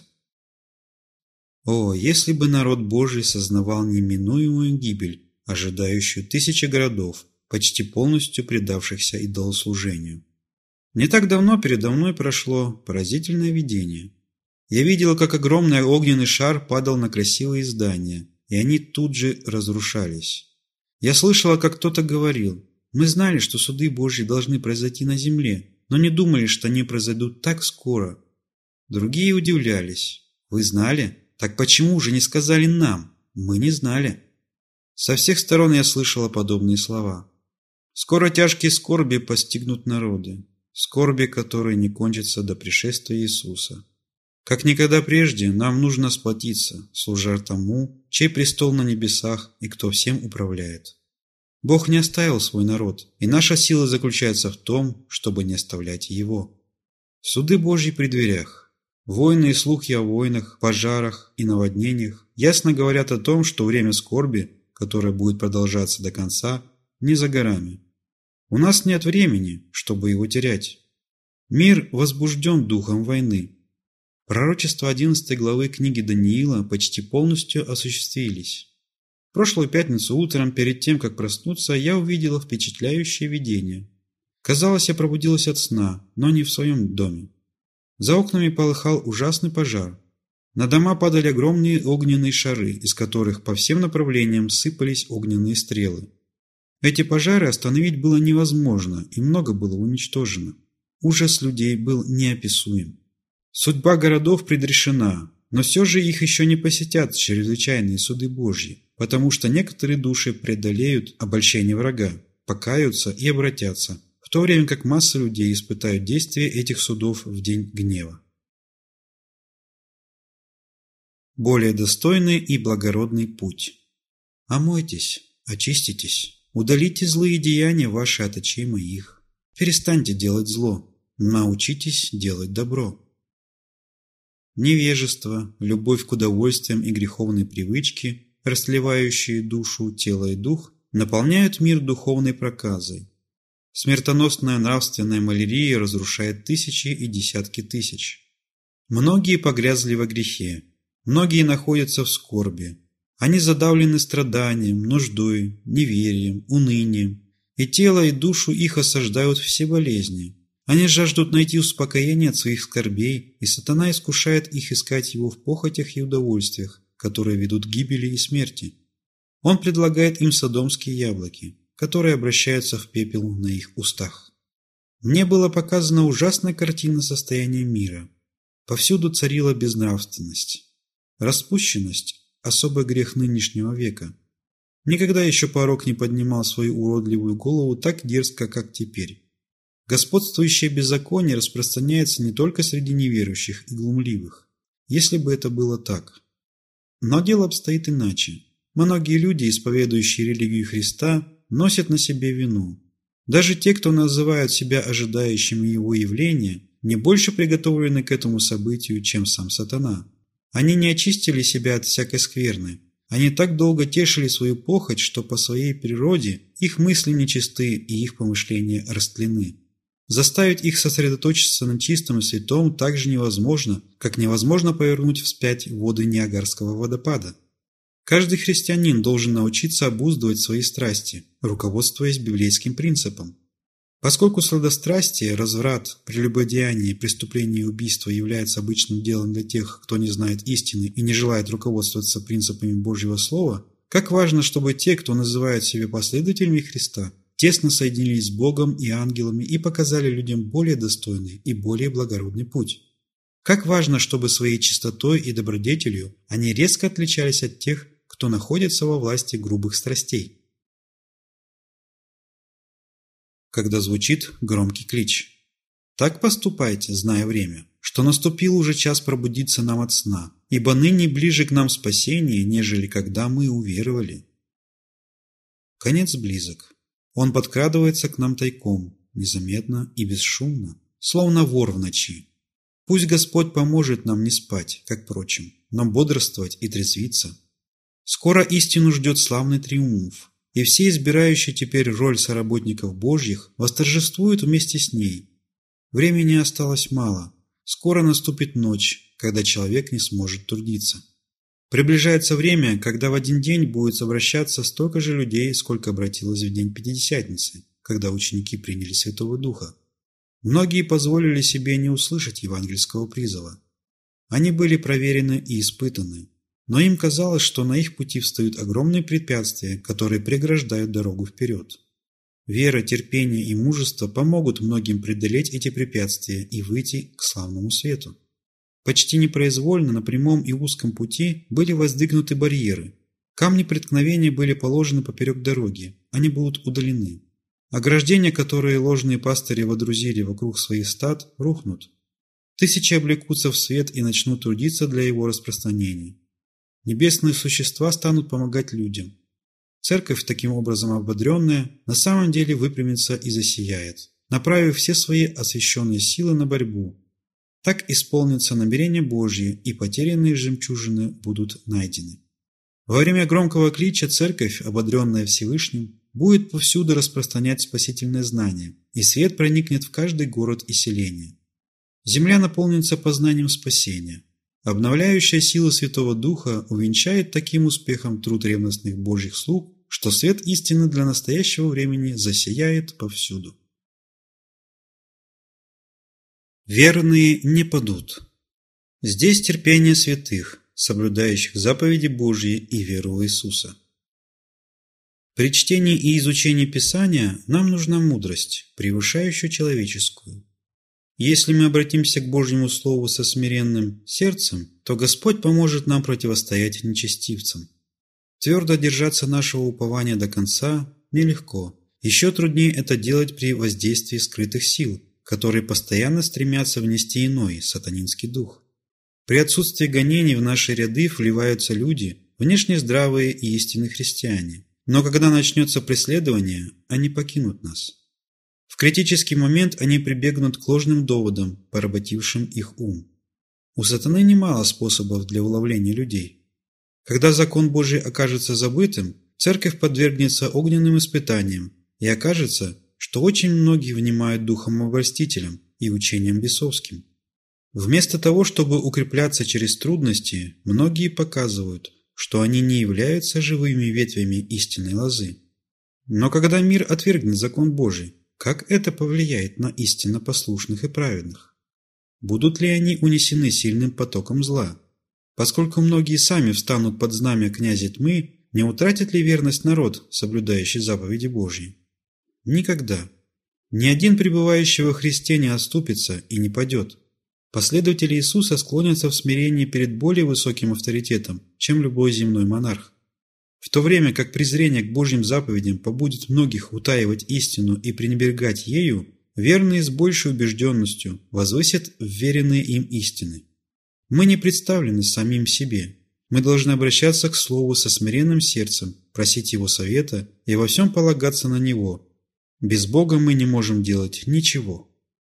О, если бы народ Божий сознавал неминуемую гибель, ожидающую тысячи городов, почти полностью предавшихся идолослужению. Не так давно передо мной прошло поразительное видение. Я видел, как огромный огненный шар падал на красивые здания, и они тут же разрушались. Я слышала, как кто-то говорил: «Мы знали, что суды Божьи должны произойти на земле, но не думали, что они произойдут так скоро». Другие удивлялись: «Вы знали? Так почему же не сказали нам? Мы не знали». Со всех сторон я слышала подобные слова. Скоро тяжкие скорби постигнут народы, скорби, которые не кончатся до пришествия Иисуса. Как никогда прежде нам нужно сплотиться, служа тому, чей престол на небесах и кто всем управляет. Бог не оставил свой народ, и наша сила заключается в том, чтобы не оставлять его. Суды Божьи при дверях. Войны и слухи о войнах, пожарах и наводнениях ясно говорят о том, что время скорби, которое будет продолжаться до конца, не за горами. У нас нет времени, чтобы его терять. Мир возбужден духом войны. Пророчества одиннадцатой главы книги Даниила почти полностью осуществились. В прошлую пятницу утром, перед тем, как проснуться, я увидела впечатляющее видение. Казалось, я пробудилась от сна, но не в своем доме. За окнами полыхал ужасный пожар. На дома падали огромные огненные шары, из которых по всем направлениям сыпались огненные стрелы. Эти пожары остановить было невозможно, и много было уничтожено. Ужас людей был неописуем. Судьба городов предрешена, но все же их еще не посетят чрезвычайные суды Божьи, потому что некоторые души преодолеют обольщение врага, покаются и обратятся, в то время как масса людей испытают действие этих судов в день гнева. Более достойный и благородный путь. Омойтесь, очиститесь, удалите злые деяния ваши от очей моих. Перестаньте делать зло, научитесь делать добро. Невежество, любовь к удовольствиям и греховные привычки, растлевающие душу, тело и дух, наполняют мир духовной проказой. Смертоносная нравственная малярия разрушает тысячи и десятки тысяч. Многие погрязли во грехе, многие находятся в скорби. Они задавлены страданием, нуждой, неверием, унынием, и тело и душу их осаждают все болезни. Они жаждут найти успокоение от своих скорбей, и сатана искушает их искать его в похотях и удовольствиях, которые ведут к гибели и смерти. Он предлагает им содомские яблоки, которые обращаются в пепел на их устах. Мне была показана ужасная картина состояния мира. Повсюду царила безнравственность. Распущенность – особый грех нынешнего века. Никогда еще порок не поднимал свою уродливую голову так дерзко, как теперь. Господствующее беззаконие распространяется не только среди неверующих и глумливых, если бы это было так. Но дело обстоит иначе. Многие люди, исповедующие религию Христа, носят на себе вину. Даже те, кто называют себя ожидающими его явления, не больше приготовлены к этому событию, чем сам сатана. Они не очистили себя от всякой скверны. Они так долго тешили свою похоть, что по своей природе их мысли нечисты и их помышления растлены. Заставить их сосредоточиться на чистом и святом так же невозможно, как невозможно повернуть вспять воды Ниагарского водопада. Каждый христианин должен научиться обуздывать свои страсти, руководствуясь библейским принципом. Поскольку сладострастие, разврат, прелюбодеяние, преступление и убийство являются обычным делом для тех, кто не знает истины и не желает руководствоваться принципами Божьего Слова, как важно, чтобы те, кто называет себя последователями Христа, тесно соединились с Богом и ангелами и показали людям более достойный и более благородный путь. Как важно, чтобы своей чистотой и добродетелью они резко отличались от тех, кто находится во власти грубых страстей. Когда звучит громкий клич: «Так поступайте, зная время, что наступил уже час пробудиться нам от сна, ибо ныне ближе к нам спасение, нежели когда мы уверовали». Конец близок. Он подкрадывается к нам тайком, незаметно и бесшумно, словно вор в ночи. Пусть Господь поможет нам не спать, как прочим, но бодрствовать и трезвиться. Скоро истину ждет славный триумф, и все избирающие теперь роль соработников Божьих восторжествуют вместе с ней. Времени осталось мало. Скоро наступит ночь, когда человек не сможет трудиться. Приближается время, когда в один день будет обращаться столько же людей, сколько обратилось в день Пятидесятницы, когда ученики приняли Святого Духа. Многие позволили себе не услышать евангельского призыва. Они были проверены и испытаны, но им казалось, что на их пути встают огромные препятствия, которые преграждают дорогу вперед. Вера, терпение и мужество помогут многим преодолеть эти препятствия и выйти к славному свету. Почти непроизвольно на прямом и узком пути были воздвигнуты барьеры. Камни преткновения были положены поперек дороги, они будут удалены. Ограждения, которые ложные пастыри водрузили вокруг своих стад, рухнут. Тысячи облекутся в свет и начнут трудиться для его распространения. Небесные существа станут помогать людям. Церковь, таким образом ободренная, на самом деле выпрямится и засияет, направив все свои освященные силы на борьбу. Так исполнится намерение Божье, и потерянные жемчужины будут найдены. Во время громкого клича Церковь, ободренная Всевышним, будет повсюду распространять спасительное знание, и свет проникнет в каждый город и селение. Земля наполнится познанием спасения. Обновляющая сила Святого Духа увенчает таким успехом труд ревностных Божьих слуг, что свет истины для настоящего времени засияет повсюду. Верные не падут. Здесь терпение святых, соблюдающих заповеди Божьи и веру в Иисуса. При чтении и изучении Писания нам нужна мудрость, превышающая человеческую. Если мы обратимся к Божьему Слову со смиренным сердцем, то Господь поможет нам противостоять нечестивцам. Твердо держаться нашего упования до конца нелегко. Еще труднее это делать при воздействии скрытых сил, которые постоянно стремятся внести иной, сатанинский дух. При отсутствии гонений в наши ряды вливаются люди, внешне здравые и истинные христиане. Но когда начнется преследование, они покинут нас. В критический момент они прибегнут к ложным доводам, поработившим их ум. У сатаны немало способов для уловления людей. Когда закон Божий окажется забытым, церковь подвергнется огненным испытаниям, и окажется, что очень многие внимают духом обольстителям и учением бесовским. Вместо того, чтобы укрепляться через трудности, многие показывают, что они не являются живыми ветвями истинной лозы. Но когда мир отвергнет закон Божий, как это повлияет на истинно послушных и праведных? Будут ли они унесены сильным потоком зла? Поскольку многие сами встанут под знамя князя тьмы, не утратит ли верность народ, соблюдающий заповеди Божьи? Никогда. Ни один пребывающий во Христе не отступится и не падет. Последователи Иисуса склонятся в смирении перед более высоким авторитетом, чем любой земной монарх. В то время как презрение к Божьим заповедям побудит многих утаивать истину и пренебрегать ею, верные с большей убежденностью возвысят вверенные им истины. Мы не представлены самим себе. Мы должны обращаться к Слову со смиренным сердцем, просить Его совета и во всем полагаться на Него. Без Бога мы не можем делать ничего.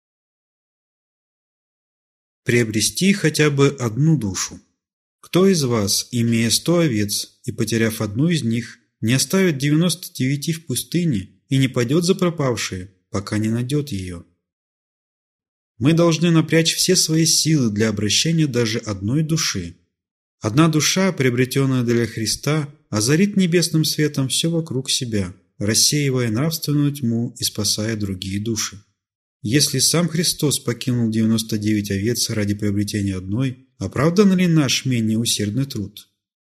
Приобрести хотя бы одну душу. Кто из вас, имея сто овец и потеряв одну из них, не оставит девяносто девяти в пустыне и не пойдет за пропавшей, пока не найдет ее? Мы должны напрячь все свои силы для обращения даже одной души. Одна душа, приобретенная для Христа, озарит небесным светом все вокруг себя, рассеивая нравственную тьму и спасая другие души. Если сам Христос покинул девяносто девять овец ради приобретения одной, оправдан ли наш менее усердный труд?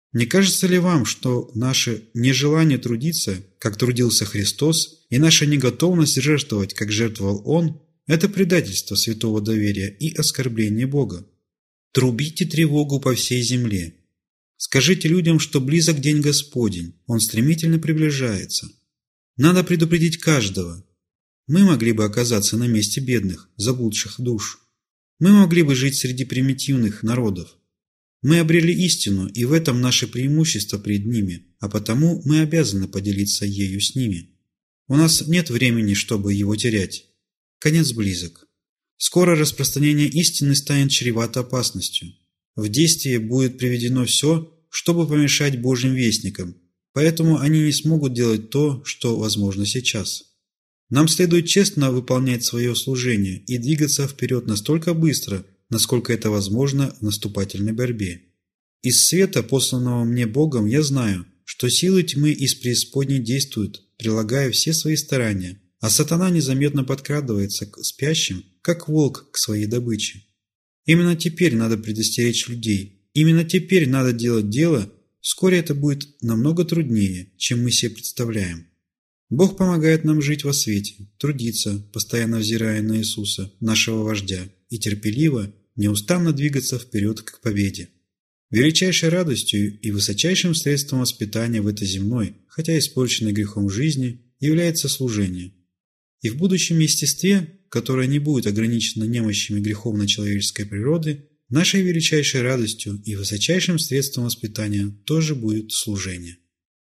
Не кажется ли вам, что наше нежелание трудиться, как трудился Христос, и наша неготовность жертвовать, как жертвовал Он, это предательство святого доверия и оскорбление Бога? Трубите тревогу по всей земле. Скажите людям, что близок день Господень, он стремительно приближается. Надо предупредить каждого. Мы могли бы оказаться на месте бедных, заблудших душ. Мы могли бы жить среди примитивных народов. Мы обрели истину, и в этом наше преимущество перед ними, а потому мы обязаны поделиться ею с ними. У нас нет времени, чтобы его терять. Конец близок. Скоро распространение истины станет чревато опасностью. В действие будет приведено все, чтобы помешать Божьим вестникам, поэтому они не смогут делать то, что возможно сейчас. Нам следует честно выполнять свое служение и двигаться вперед настолько быстро, насколько это возможно в наступательной борьбе. Из света, посланного мне Богом, я знаю, что силы тьмы из преисподней действуют, прилагая все свои старания, а сатана незаметно подкрадывается к спящим, как волк к своей добыче. Именно теперь надо предостеречь людей, именно теперь надо делать дело, вскоре это будет намного труднее, чем мы себе представляем. Бог помогает нам жить во свете, трудиться, постоянно взирая на Иисуса, нашего вождя, и терпеливо, неустанно двигаться вперед к победе. Величайшей радостью и высочайшим средством воспитания в этой земной, хотя испорченной грехом жизни, является служение. И в будущем естестве, которое не будет ограничено немощами греховно-человеческой природы, нашей величайшей радостью и высочайшим средством воспитания тоже будет служение.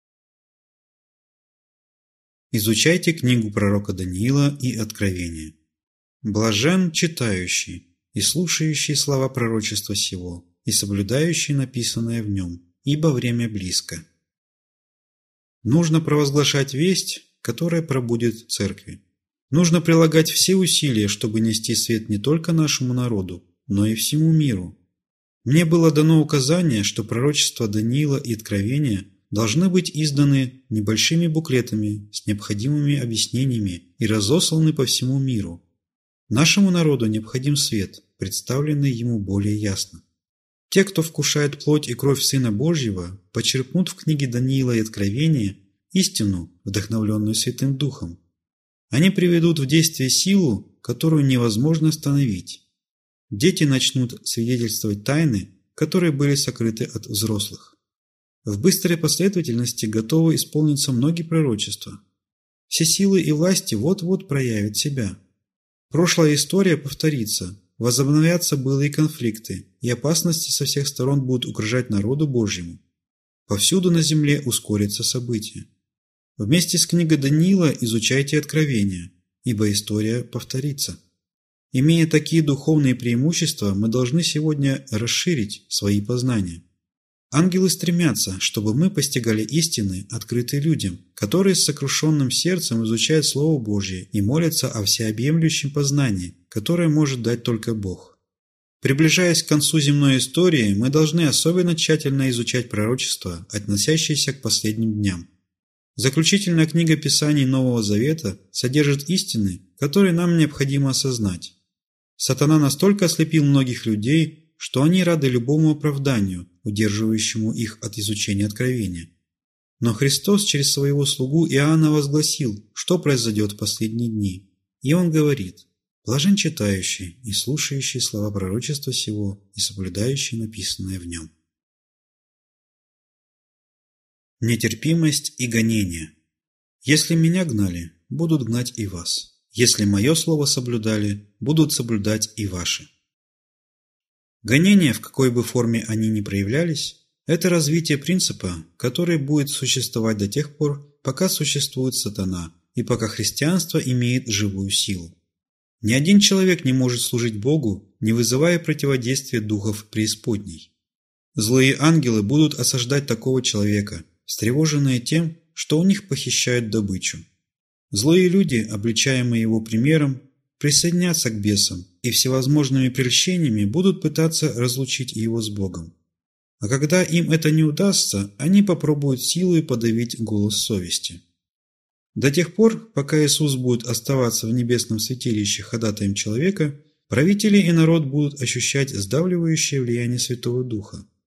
Изучайте книгу пророка Даниила и Откровения. Блажен читающий и слушающий слова пророчества сего, и соблюдающий написанное в нем, ибо время близко. Нужно провозглашать весть, которая пробудет в церкви. Нужно прилагать все усилия, чтобы нести свет не только нашему народу, но и всему миру. Мне было дано указание, что пророчества Даниила и Откровения должны быть изданы небольшими буклетами с необходимыми объяснениями и разосланы по всему миру. Нашему народу необходим свет, представленный ему более ясно. Те, кто вкушает плоть и кровь Сына Божьего, почерпнут в книге Даниила и Откровения истину, вдохновленную Святым Духом. Они приведут в действие силу, которую невозможно остановить. Дети начнут свидетельствовать тайны, которые были сокрыты от взрослых. В быстрой последовательности готовы исполниться многие пророчества. Все силы и власти вот-вот проявят себя. Прошлая история повторится, возобновятся былые конфликты, и опасности со всех сторон будут угрожать народу Божьему. Повсюду на земле ускорятся события. Вместе с книгой Даниила изучайте Откровения, ибо история повторится. Имея такие духовные преимущества, мы должны сегодня расширить свои познания. Ангелы стремятся, чтобы мы постигали истины, открытые людям, которые с сокрушенным сердцем изучают Слово Божье и молятся о всеобъемлющем познании, которое может дать только Бог. Приближаясь к концу земной истории, мы должны особенно тщательно изучать пророчества, относящиеся к последним дням. Заключительная книга Писаний Нового Завета содержит истины, которые нам необходимо осознать. Сатана настолько ослепил многих людей, что они рады любому оправданию, удерживающему их от изучения Откровения. Но Христос через своего слугу Иоанна возгласил, что произойдет в последние дни. И он говорит: «Блажен читающий и слушающий слова пророчества сего и соблюдающий написанное в нем». Нетерпимость и гонение. «Если меня гнали, будут гнать и вас. Если мое слово соблюдали, будут соблюдать и ваши». Гонения, в какой бы форме они ни проявлялись, это развитие принципа, который будет существовать до тех пор, пока существует сатана и пока христианство имеет живую силу. Ни один человек не может служить Богу, не вызывая противодействия духов преисподней. Злые ангелы будут осаждать такого человека, встревоженные тем, что у них похищают добычу. Злые люди, обличаемые его примером, присоединятся к бесам и всевозможными прельщениями будут пытаться разлучить его с Богом. А когда им это не удастся, они попробуют силой подавить голос совести. До тех пор, пока Иисус будет оставаться в небесном святилище ходатаем человека, правители и народ будут ощущать сдавливающее влияние Святого Духа.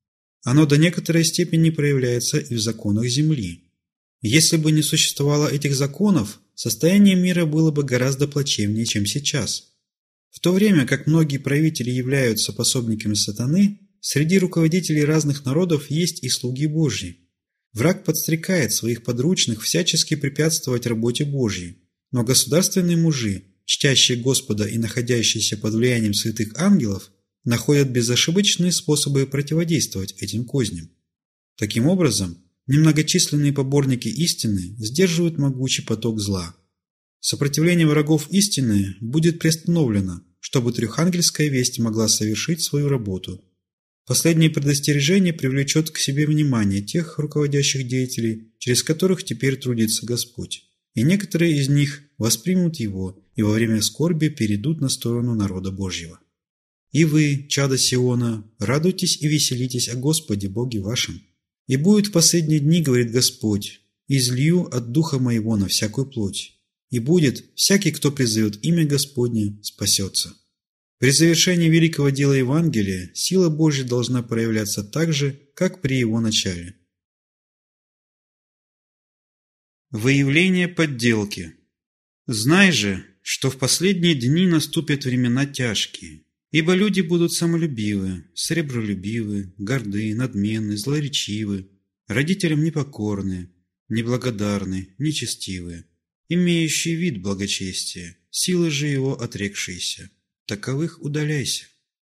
Оно до некоторой степени проявляется и в законах Земли. Если бы не существовало этих законов, состояние мира было бы гораздо плачевнее, чем сейчас. В то время как многие правители являются пособниками сатаны, среди руководителей разных народов есть и слуги Божьи. Враг подстрекает своих подручных всячески препятствовать работе Божьей, но государственные мужи, чтящие Господа и находящиеся под влиянием святых ангелов, находят безошибочные способы противодействовать этим козням. Таким образом, немногочисленные поборники истины сдерживают могучий поток зла. Сопротивление врагов истины будет приостановлено, чтобы трехангельская весть могла совершить свою работу. Последнее предостережение привлечет к себе внимание тех руководящих деятелей, через которых теперь трудится Господь, и некоторые из них воспримут его и во время скорби перейдут на сторону народа Божьего. И вы, чада Сиона, радуйтесь и веселитесь о Господе Боге вашем. И будет в последние дни, говорит Господь, излью от Духа Моего на всякую плоть. И будет, всякий, кто призовет имя Господне, спасется. При завершении великого дела Евангелия сила Божья должна проявляться так же, как при его начале. Выявление подделки. Знай же, что в последние дни наступят времена тяжкие, ибо люди будут самолюбивы, сребролюбивы, горды, надменны, злоречивы, родителям непокорны, неблагодарны, нечестивы, имеющие вид благочестия, силы же его отрекшиеся. Таковых удаляйся.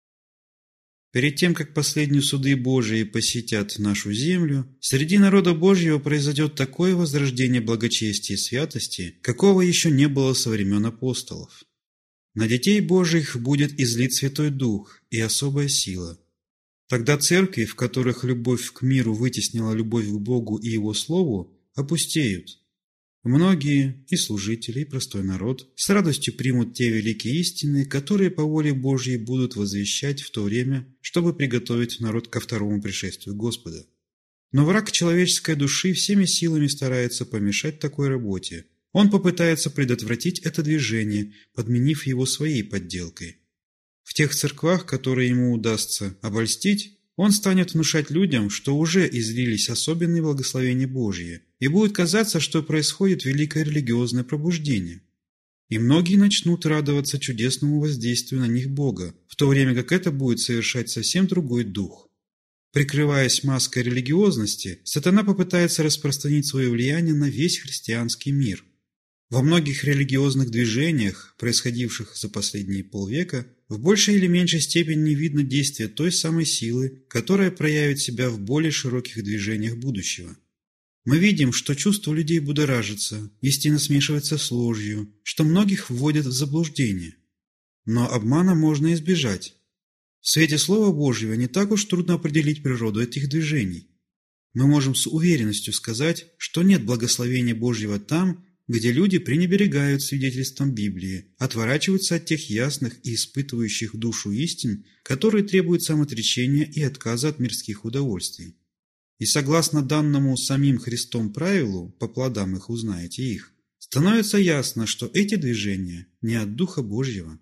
Перед тем, как последние суды Божии посетят нашу землю, среди народа Божьего произойдет такое возрождение благочестия и святости, какого еще не было со времен апостолов. На детей Божьих будет излит Святой Дух и особая сила. Тогда церкви, в которых любовь к миру вытеснила любовь к Богу и Его Слову, опустеют. Многие, и служители, и простой народ, с радостью примут те великие истины, которые по воле Божьей будут возвещать в то время, чтобы приготовить народ ко второму пришествию Господа. Но враг человеческой души всеми силами старается помешать такой работе. Он попытается предотвратить это движение, подменив его своей подделкой. В тех церквах, которые ему удастся обольстить, он станет внушать людям, что уже излились особенные благословения Божьи, и будет казаться, что происходит великое религиозное пробуждение. И многие начнут радоваться чудесному воздействию на них Бога, в то время как это будет совершать совсем другой дух. Прикрываясь маской религиозности, сатана попытается распространить свое влияние на весь христианский мир. Во многих религиозных движениях, происходивших за последние полвека, в большей или меньшей степени не видно действия той самой силы, которая проявит себя в более широких движениях будущего. Мы видим, что чувство людей будоражится, истина смешивается с ложью, что многих вводят в заблуждение. Но обмана можно избежать. В свете Слова Божьего не так уж трудно определить природу этих движений. Мы можем с уверенностью сказать, что нет благословения Божьего там, где люди пренебрегают свидетельством Библии, отворачиваются от тех ясных и испытывающих душу истин, которые требуют самоотречения и отказа от мирских удовольствий. И согласно данному самим Христом правилу, по плодам их узнаете их, становится ясно, что эти движения не от Духа Божьего.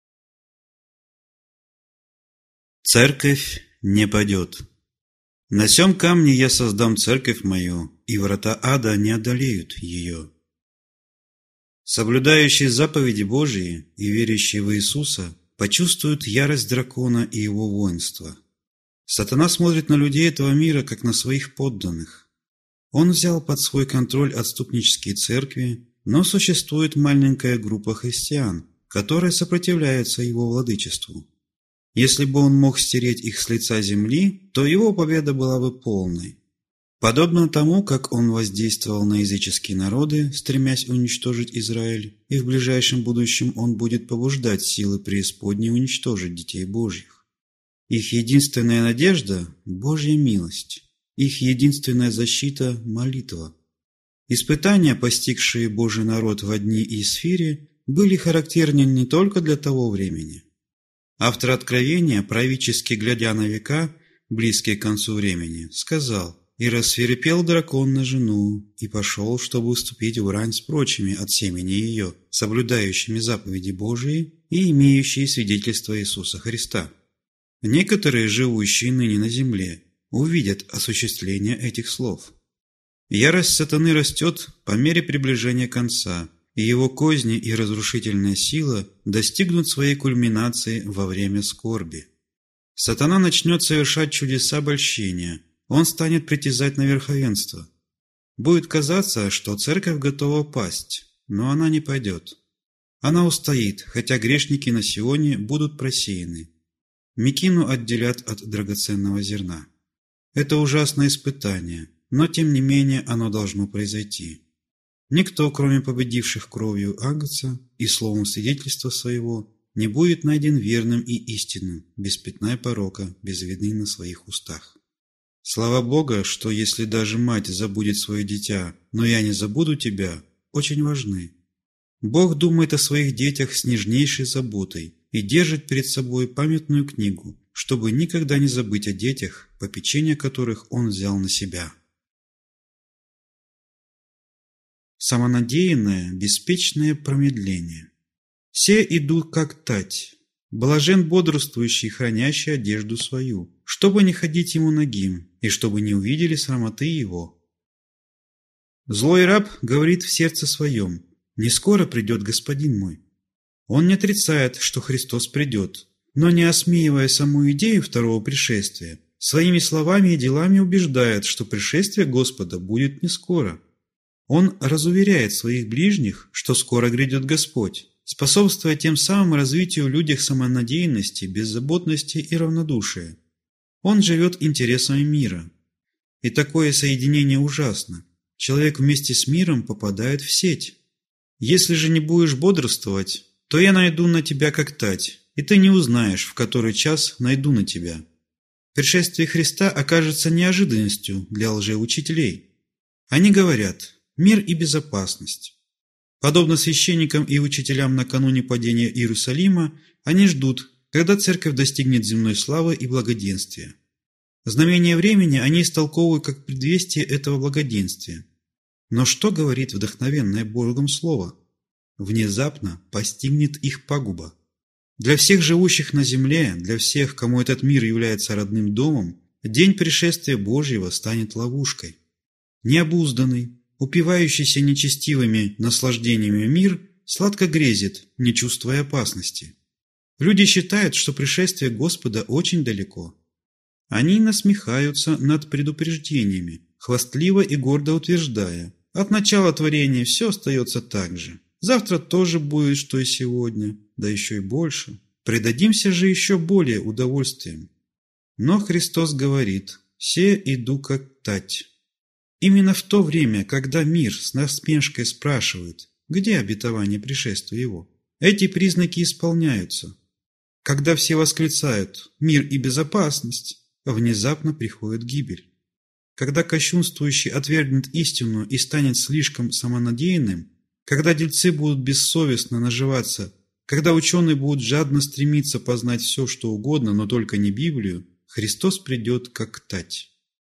Церковь не падет. На сем камне я создам церковь мою, и врата ада не одолеют ее. Соблюдающие заповеди Божьи и верящие в Иисуса почувствуют ярость дракона и его воинства. Сатана смотрит на людей этого мира, как на своих подданных. Он взял под свой контроль отступнические церкви, но существует маленькая группа христиан, которая сопротивляется его владычеству. Если бы он мог стереть их с лица земли, то его победа была бы полной. Подобно тому, как он воздействовал на языческие народы, стремясь уничтожить Израиль, и в ближайшем будущем он будет побуждать силы преисподней уничтожить детей Божьих. Их единственная надежда – Божья милость, их единственная защита – молитва. Испытания, постигшие Божий народ в дни Иисфири, были характерны не только для того времени. Автор Откровения, правительски глядя на века, близкие к концу времени, сказал: «И рассвирепел дракон на жену, и пошел, чтобы вступить в брань с прочими от семени ее, соблюдающими заповеди Божии и имеющие свидетельство Иисуса Христа». Некоторые, живущие ныне на земле, увидят осуществление этих слов. Ярость сатаны растет по мере приближения конца, и его козни и разрушительная сила достигнут своей кульминации во время скорби. Сатана начнет совершать чудеса обольщения, он станет притязать на верховенство. Будет казаться, что церковь готова пасть, но она не пойдет. Она устоит, хотя грешники на Сионе будут просеяны. Мекину отделят от драгоценного зерна. Это ужасное испытание, но тем не менее оно должно произойти. Никто, кроме победивших кровью Агнца и словом свидетельства своего, не будет найден верным и истинным, без пятна и порока, без вины на своих устах. Слава Бога, что если даже мать забудет свое дитя, но я не забуду тебя, очень важны. Бог думает о своих детях с нежнейшей заботой и держит перед собой памятную книгу, чтобы никогда не забыть о детях, попечение которых Он взял на себя. Самонадеянное, беспечное промедление. Все идут как тать. Блажен бодрствующий, хранящий одежду свою, чтобы не ходить ему нагим, и чтобы не увидели срамоты его. Злой раб говорит в сердце своем: «Не скоро придет господин мой». Он не отрицает, что Христос придет, но, не осмеивая саму идею второго пришествия, своими словами и делами убеждает, что пришествие Господа будет не скоро. Он разуверяет своих ближних, что скоро грядет Господь, способствуя тем самым развитию в людях самонадеянности, беззаботности и равнодушия. Он живет интересами мира. И такое соединение ужасно. Человек вместе с миром попадает в сеть. Если же не будешь бодрствовать, то я найду на тебя как тать, и ты не узнаешь, в который час найду на тебя. Пришествие Христа окажется неожиданностью для лжеучителей. Они говорят: мир и безопасность. Подобно священникам и учителям накануне падения Иерусалима, они ждут, когда церковь достигнет земной славы и благоденствия. Знамение времени они истолковывают как предвестие этого благоденствия. Но что говорит вдохновенное Богом Слово? Внезапно постигнет их пагуба. Для всех живущих на земле, для всех, кому этот мир является родным домом, день пришествия Божьего станет ловушкой. Необузданный, упивающийся нечестивыми наслаждениями мир сладко грезит, не чувствуя опасности. Люди считают, что пришествие Господа очень далеко. Они насмехаются над предупреждениями, хвастливо и гордо утверждая: от начала творения все остается так же. Завтра тоже будет, что и сегодня, да еще и больше. Предадимся же еще более удовольствиям. Но Христос говорит: «Се иду как тать». Именно в то время, когда мир с насмешкой спрашивает, где обетование пришествия его, эти признаки исполняются. Когда все восклицают «мир и безопасность», внезапно приходит гибель. Когда кощунствующий отвергнет истину и станет слишком самонадеянным, когда дельцы будут бессовестно наживаться, когда ученые будут жадно стремиться познать все, что угодно, но только не Библию, Христос придет как тать.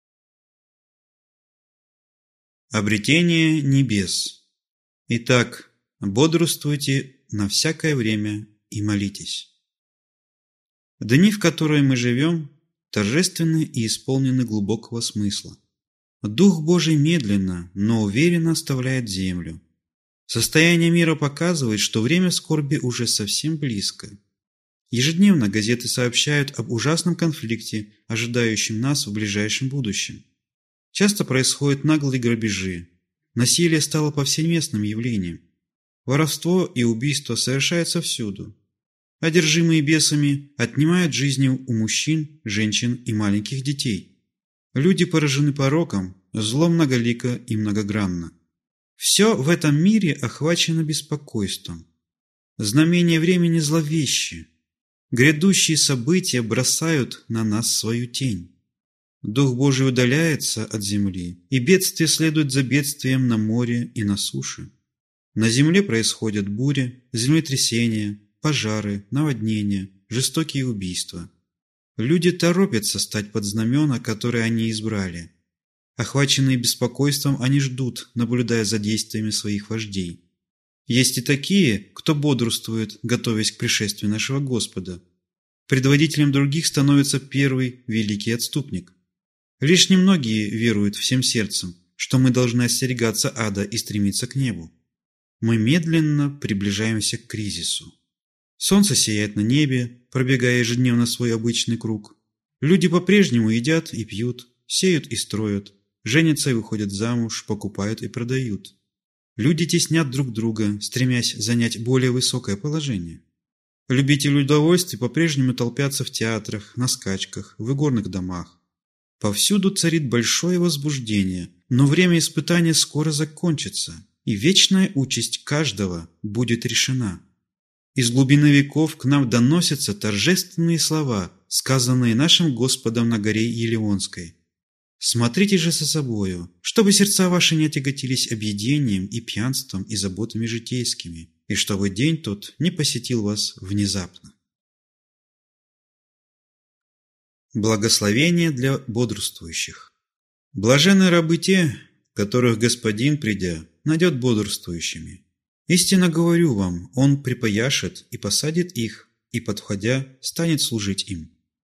Обретение небес. Итак, бодрствуйте на всякое время и молитесь. Дни, в которые мы живем, торжественны и исполнены глубокого смысла. Дух Божий медленно, но уверенно оставляет землю. Состояние мира показывает, что время скорби уже совсем близко. Ежедневно газеты сообщают об ужасном конфликте, ожидающем нас в ближайшем будущем. Часто происходят наглые грабежи. Насилие стало повсеместным явлением. Воровство и убийство совершаются всюду. Одержимые бесами отнимают жизни у мужчин, женщин и маленьких детей. Люди поражены пороком, зло многолико и многогранно. Все в этом мире охвачено беспокойством. Знамения времени зловещи. Грядущие события бросают на нас свою тень. Дух Божий удаляется от земли, и бедствие следует за бедствием на море и на суше. На земле происходят бури, землетрясения, пожары, наводнения, жестокие убийства. Люди торопятся стать под знамена, которые они избрали. Охваченные беспокойством, они ждут, наблюдая за действиями своих вождей. Есть и такие, кто бодрствует, готовясь к пришествию нашего Господа. Предводителем других становится первый великий отступник. Лишь немногие веруют всем сердцем, что мы должны остерегаться ада и стремиться к небу. Мы медленно приближаемся к кризису. Солнце сияет на небе, пробегая ежедневно свой обычный круг. Люди по-прежнему едят и пьют, сеют и строят, женятся и выходят замуж, покупают и продают. Люди теснят друг друга, стремясь занять более высокое положение. Любители удовольствий по-прежнему толпятся в театрах, на скачках, в игорных домах. Повсюду царит большое возбуждение, но время испытания скоро закончится, и вечная участь каждого будет решена. Из глубины веков к нам доносятся торжественные слова, сказанные нашим Господом на горе Елеонской. «Смотрите же за собою, чтобы сердца ваши не отяготились объедением и пьянством и заботами житейскими, и чтобы день тот не посетил вас внезапно». Благословение для бодрствующих. Блаженны рабы те, которых Господин, придя, найдет бодрствующими. Истинно говорю вам, Он припояшет и посадит их, и, подходя, станет служить им.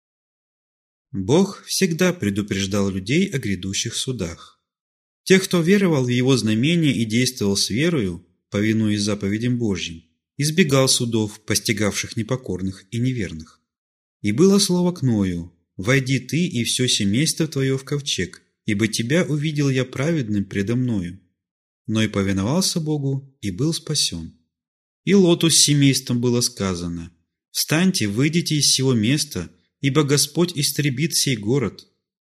Бог всегда предупреждал людей о грядущих судах. Тех, кто веровал в Его знамения и действовал с верою, повинуясь заповедям Божьим, избегал судов, постигавших непокорных и неверных. И было слово к Ною: «Войди ты и все семейство твое в ковчег, ибо тебя увидел я праведным предо мною». Но и повиновался Богу, и был спасен. И Лоту с семейством было сказано: «Встаньте, выйдите из сего места, ибо Господь истребит сей город».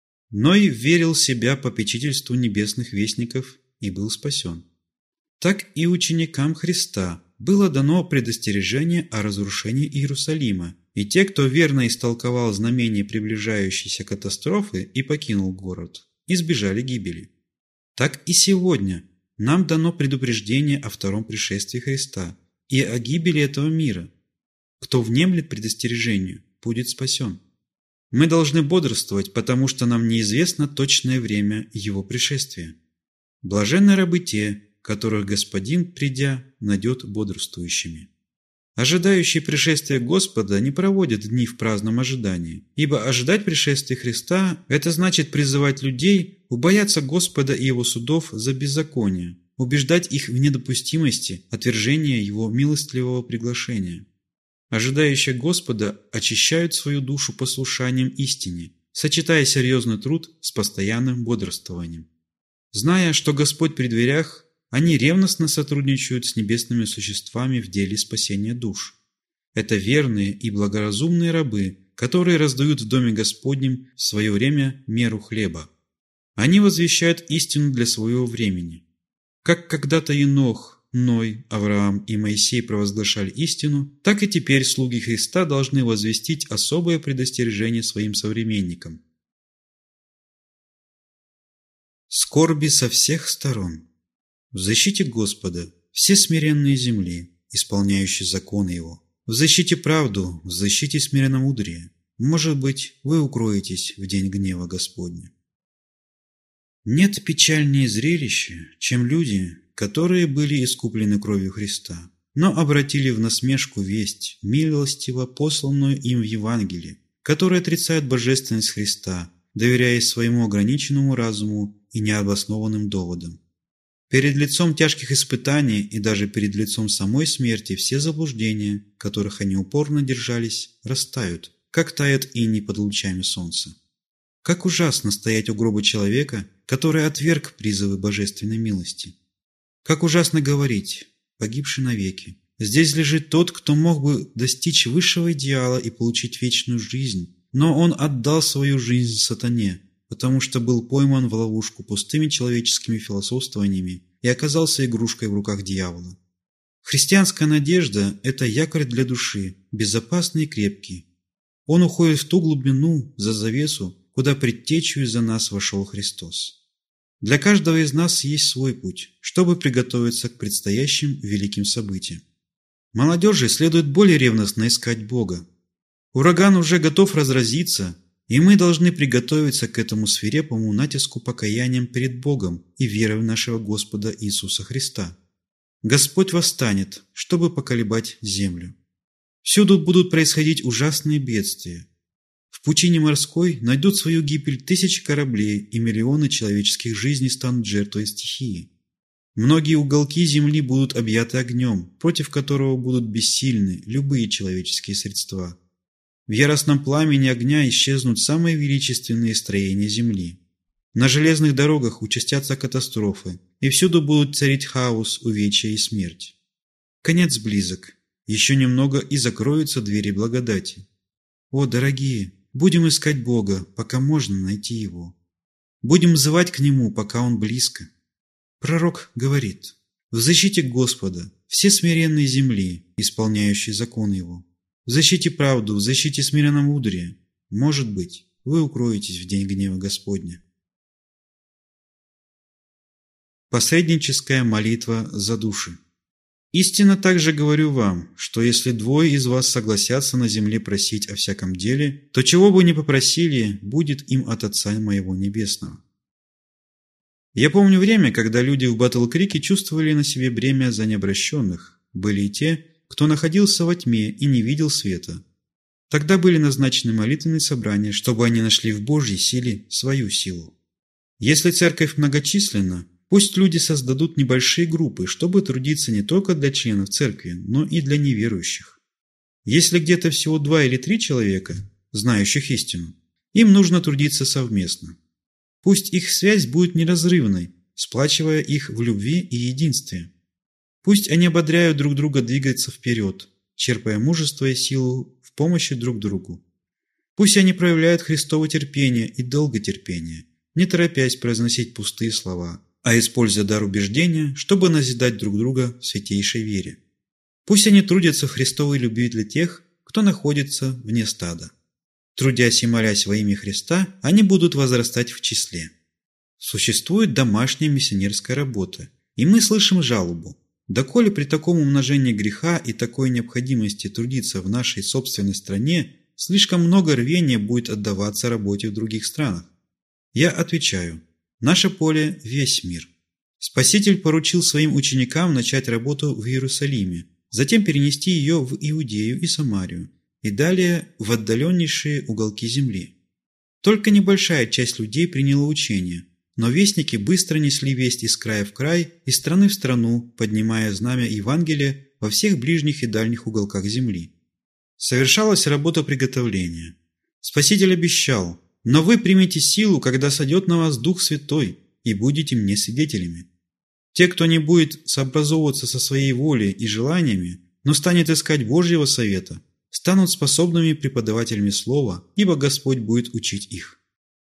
Ной верил себя попечительству небесных вестников и был спасен. Так и ученикам Христа было дано предостережение о разрушении Иерусалима, и те, кто верно истолковал знамение приближающейся катастрофы и покинул город, избежали гибели. Так и сегодня нам дано предупреждение о втором пришествии Христа и о гибели этого мира. Кто внемлет предостережению, будет спасен. Мы должны бодрствовать, потому что нам неизвестно точное время Его пришествия. Блаженны рабы те, которых Господин, придя, найдет бодрствующими. Ожидающие пришествия Господа не проводят дни в праздном ожидании, ибо ожидать пришествия Христа – это значит призывать людей убояться Господа и Его судов за беззаконие, убеждать их в недопустимости отвержения Его милостливого приглашения. Ожидающие Господа очищают свою душу послушанием истине, сочетая серьезный труд с постоянным бодрствованием. Зная, что Господь при дверях, они ревностно сотрудничают с небесными существами в деле спасения душ. Это верные и благоразумные рабы, которые раздают в Доме Господнем в свое время меру хлеба. Они возвещают истину для своего времени. Как когда-то Енох, Ной, Авраам и Моисей провозглашали истину, так и теперь слуги Христа должны возвестить особое предостережение своим современникам. Скорби со всех сторон. В защите Господа все смиренные земли, исполняющие законы Его. В защите правду, в защите смиренномудрия. Может быть, вы укроетесь в день гнева Господня. Нет печальнее зрелища, чем люди, которые были искуплены кровью Христа, но обратили в насмешку весть, милостиво посланную им в Евангелии, которая отрицает божественность Христа, доверяясь своему ограниченному разуму и необоснованным доводам. Перед лицом тяжких испытаний и даже перед лицом самой смерти все заблуждения, которых они упорно держались, растают, как тает иней под лучами солнца. Как ужасно стоять у гроба человека, который отверг призывы божественной милости. Как ужасно говорить: погибший навеки. Здесь лежит тот, кто мог бы достичь высшего идеала и получить вечную жизнь, но он отдал свою жизнь сатане, потому что был пойман в ловушку пустыми человеческими философствованиями и оказался игрушкой в руках дьявола. Христианская надежда – это якорь для души, безопасный и крепкий. Он уходит в ту глубину, за завесу, куда предтечью за нас вошел Христос. Для каждого из нас есть свой путь, чтобы приготовиться к предстоящим великим событиям. Молодежи следует более ревностно искать Бога. Ураган уже готов разразиться, и мы должны приготовиться к этому свирепому натиску покаянием перед Богом и верой в нашего Господа Иисуса Христа. Господь восстанет, чтобы поколебать землю. Всюду будут происходить ужасные бедствия. В пучине морской найдут свою гибель тысячи кораблей, и миллионы человеческих жизней станут жертвой стихии. Многие уголки земли будут объяты огнем, против которого будут бессильны любые человеческие средства. В яростном пламени огня исчезнут самые величественные строения земли. На железных дорогах участятся катастрофы, и всюду будут царить хаос, увечья и смерть. Конец близок. Еще немного, и закроются двери благодати. О, дорогие, будем искать Бога, пока можно найти Его. Будем взывать к Нему, пока Он близко. Пророк говорит: «Взыщите Господа, все смиренные земли, исполняющие закон Его. Взыщите правду, взыщите смиренномудрие. Может быть, вы укроетесь в день гнева Господня». Посредническая молитва за души. Истинно также говорю вам, что если двое из вас согласятся на земле просить о всяком деле, то чего бы ни попросили, будет им от Отца Моего Небесного. Я помню время, когда люди в Батл-Крике чувствовали на себе бремя за необращенных. Были и те, кто находился во тьме и не видел света. Тогда были назначены молитвенные собрания, чтобы они нашли в Божьей силе свою силу. Если церковь многочисленна, пусть люди создадут небольшие группы, чтобы трудиться не только для членов церкви, но и для неверующих. Если где-то всего два или три человека, знающих истину, им нужно трудиться совместно. Пусть их связь будет неразрывной, сплачивая их в любви и единстве. Пусть они ободряют друг друга двигаться вперед, черпая мужество и силу в помощи друг другу. Пусть они проявляют Христово терпение и долготерпение, не торопясь произносить пустые слова, а используя дар убеждения, чтобы назидать друг друга в святейшей вере. Пусть они трудятся в Христовой любви для тех, кто находится вне стада. Трудясь и молясь во имя Христа, они будут возрастать в числе. Существует домашняя миссионерская работа, и мы слышим жалобу: доколе при таком умножении греха и такой необходимости трудиться в нашей собственной стране слишком много рвения будет отдаваться работе в других странах. Я отвечаю: наше поле – весь мир. Спаситель поручил своим ученикам начать работу в Иерусалиме, затем перенести ее в Иудею и Самарию, и далее в отдаленнейшие уголки земли. Только небольшая часть людей приняла учение, но вестники быстро несли весть из края в край, из страны в страну, поднимая знамя Евангелия во всех ближних и дальних уголках земли. Совершалась работа приготовления. Спаситель обещал: «Но вы примете силу, когда сойдет на вас Дух Святой, и будете мне свидетелями». Те, кто не будет сообразовываться со своей волей и желаниями, но станет искать Божьего совета, станут способными преподавателями Слова, ибо Господь будет учить их.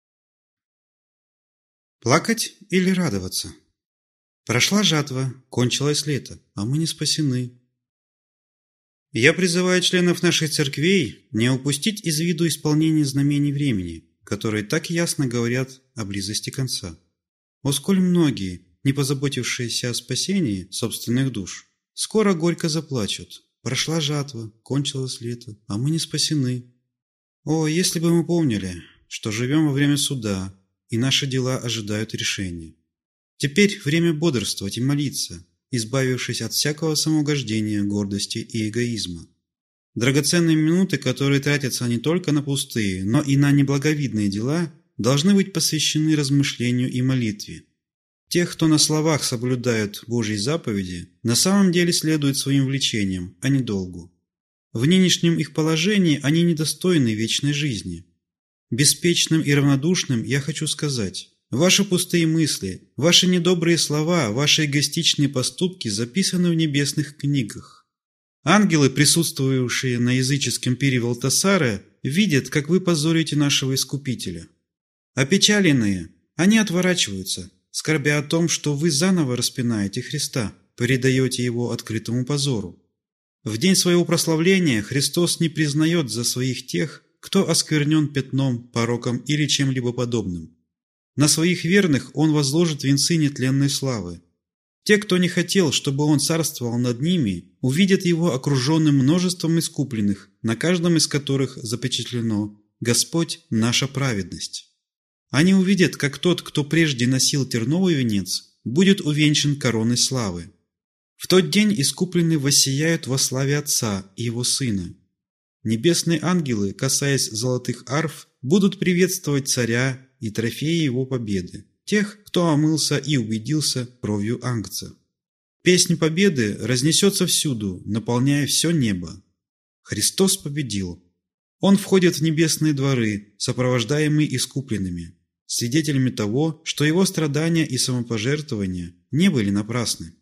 Плакать или радоваться? Прошла жатва, кончилось лето, а мы не спасены. Я призываю членов наших церквей не упустить из виду исполнение знамений времени, которые так ясно говорят о близости конца. О, сколь многие, не позаботившиеся о спасении собственных душ, скоро горько заплачут. Прошла жатва, кончилось лето, а мы не спасены. О, если бы мы помнили, что живем во время суда, и наши дела ожидают решения. Теперь время бодрствовать и молиться, избавившись от всякого самоугождения, гордости и эгоизма. Драгоценные минуты, которые тратятся не только на пустые, но и на неблаговидные дела, должны быть посвящены размышлению и молитве. Тех, кто на словах соблюдают Божьи заповеди, на самом деле следуют своим влечениям, а не долгу. В нынешнем их положении они недостойны вечной жизни. Беспечным и равнодушным я хочу сказать: ваши пустые мысли, ваши недобрые слова, ваши эгоистичные поступки записаны в небесных книгах. Ангелы, присутствовавшие на языческом пире Валтасара, видят, как вы позорите нашего Искупителя. Опечаленные, они отворачиваются, скорбя о том, что вы заново распинаете Христа, предаете Его открытому позору. В день своего прославления Христос не признает за своих тех, кто осквернен пятном, пороком или чем-либо подобным. На своих верных Он возложит венцы нетленной славы. Те, кто не хотел, чтобы Он царствовал над ними, увидят Его окруженным множеством искупленных, на каждом из которых запечатлено «Господь – наша праведность». Они увидят, как тот, кто прежде носил терновый венец, будет увенчан короной славы. В тот день искупленные воссияют во славе Отца и Его Сына. Небесные ангелы, касаясь золотых арф, будут приветствовать царя и трофеи его победы, тех, кто омылся и убедился кровью Агнца. Песнь победы разнесется всюду, наполняя все небо. Христос победил. Он входит в небесные дворы, сопровождаемый искупленными, свидетелями того, что его страдания и самопожертвования не были напрасны.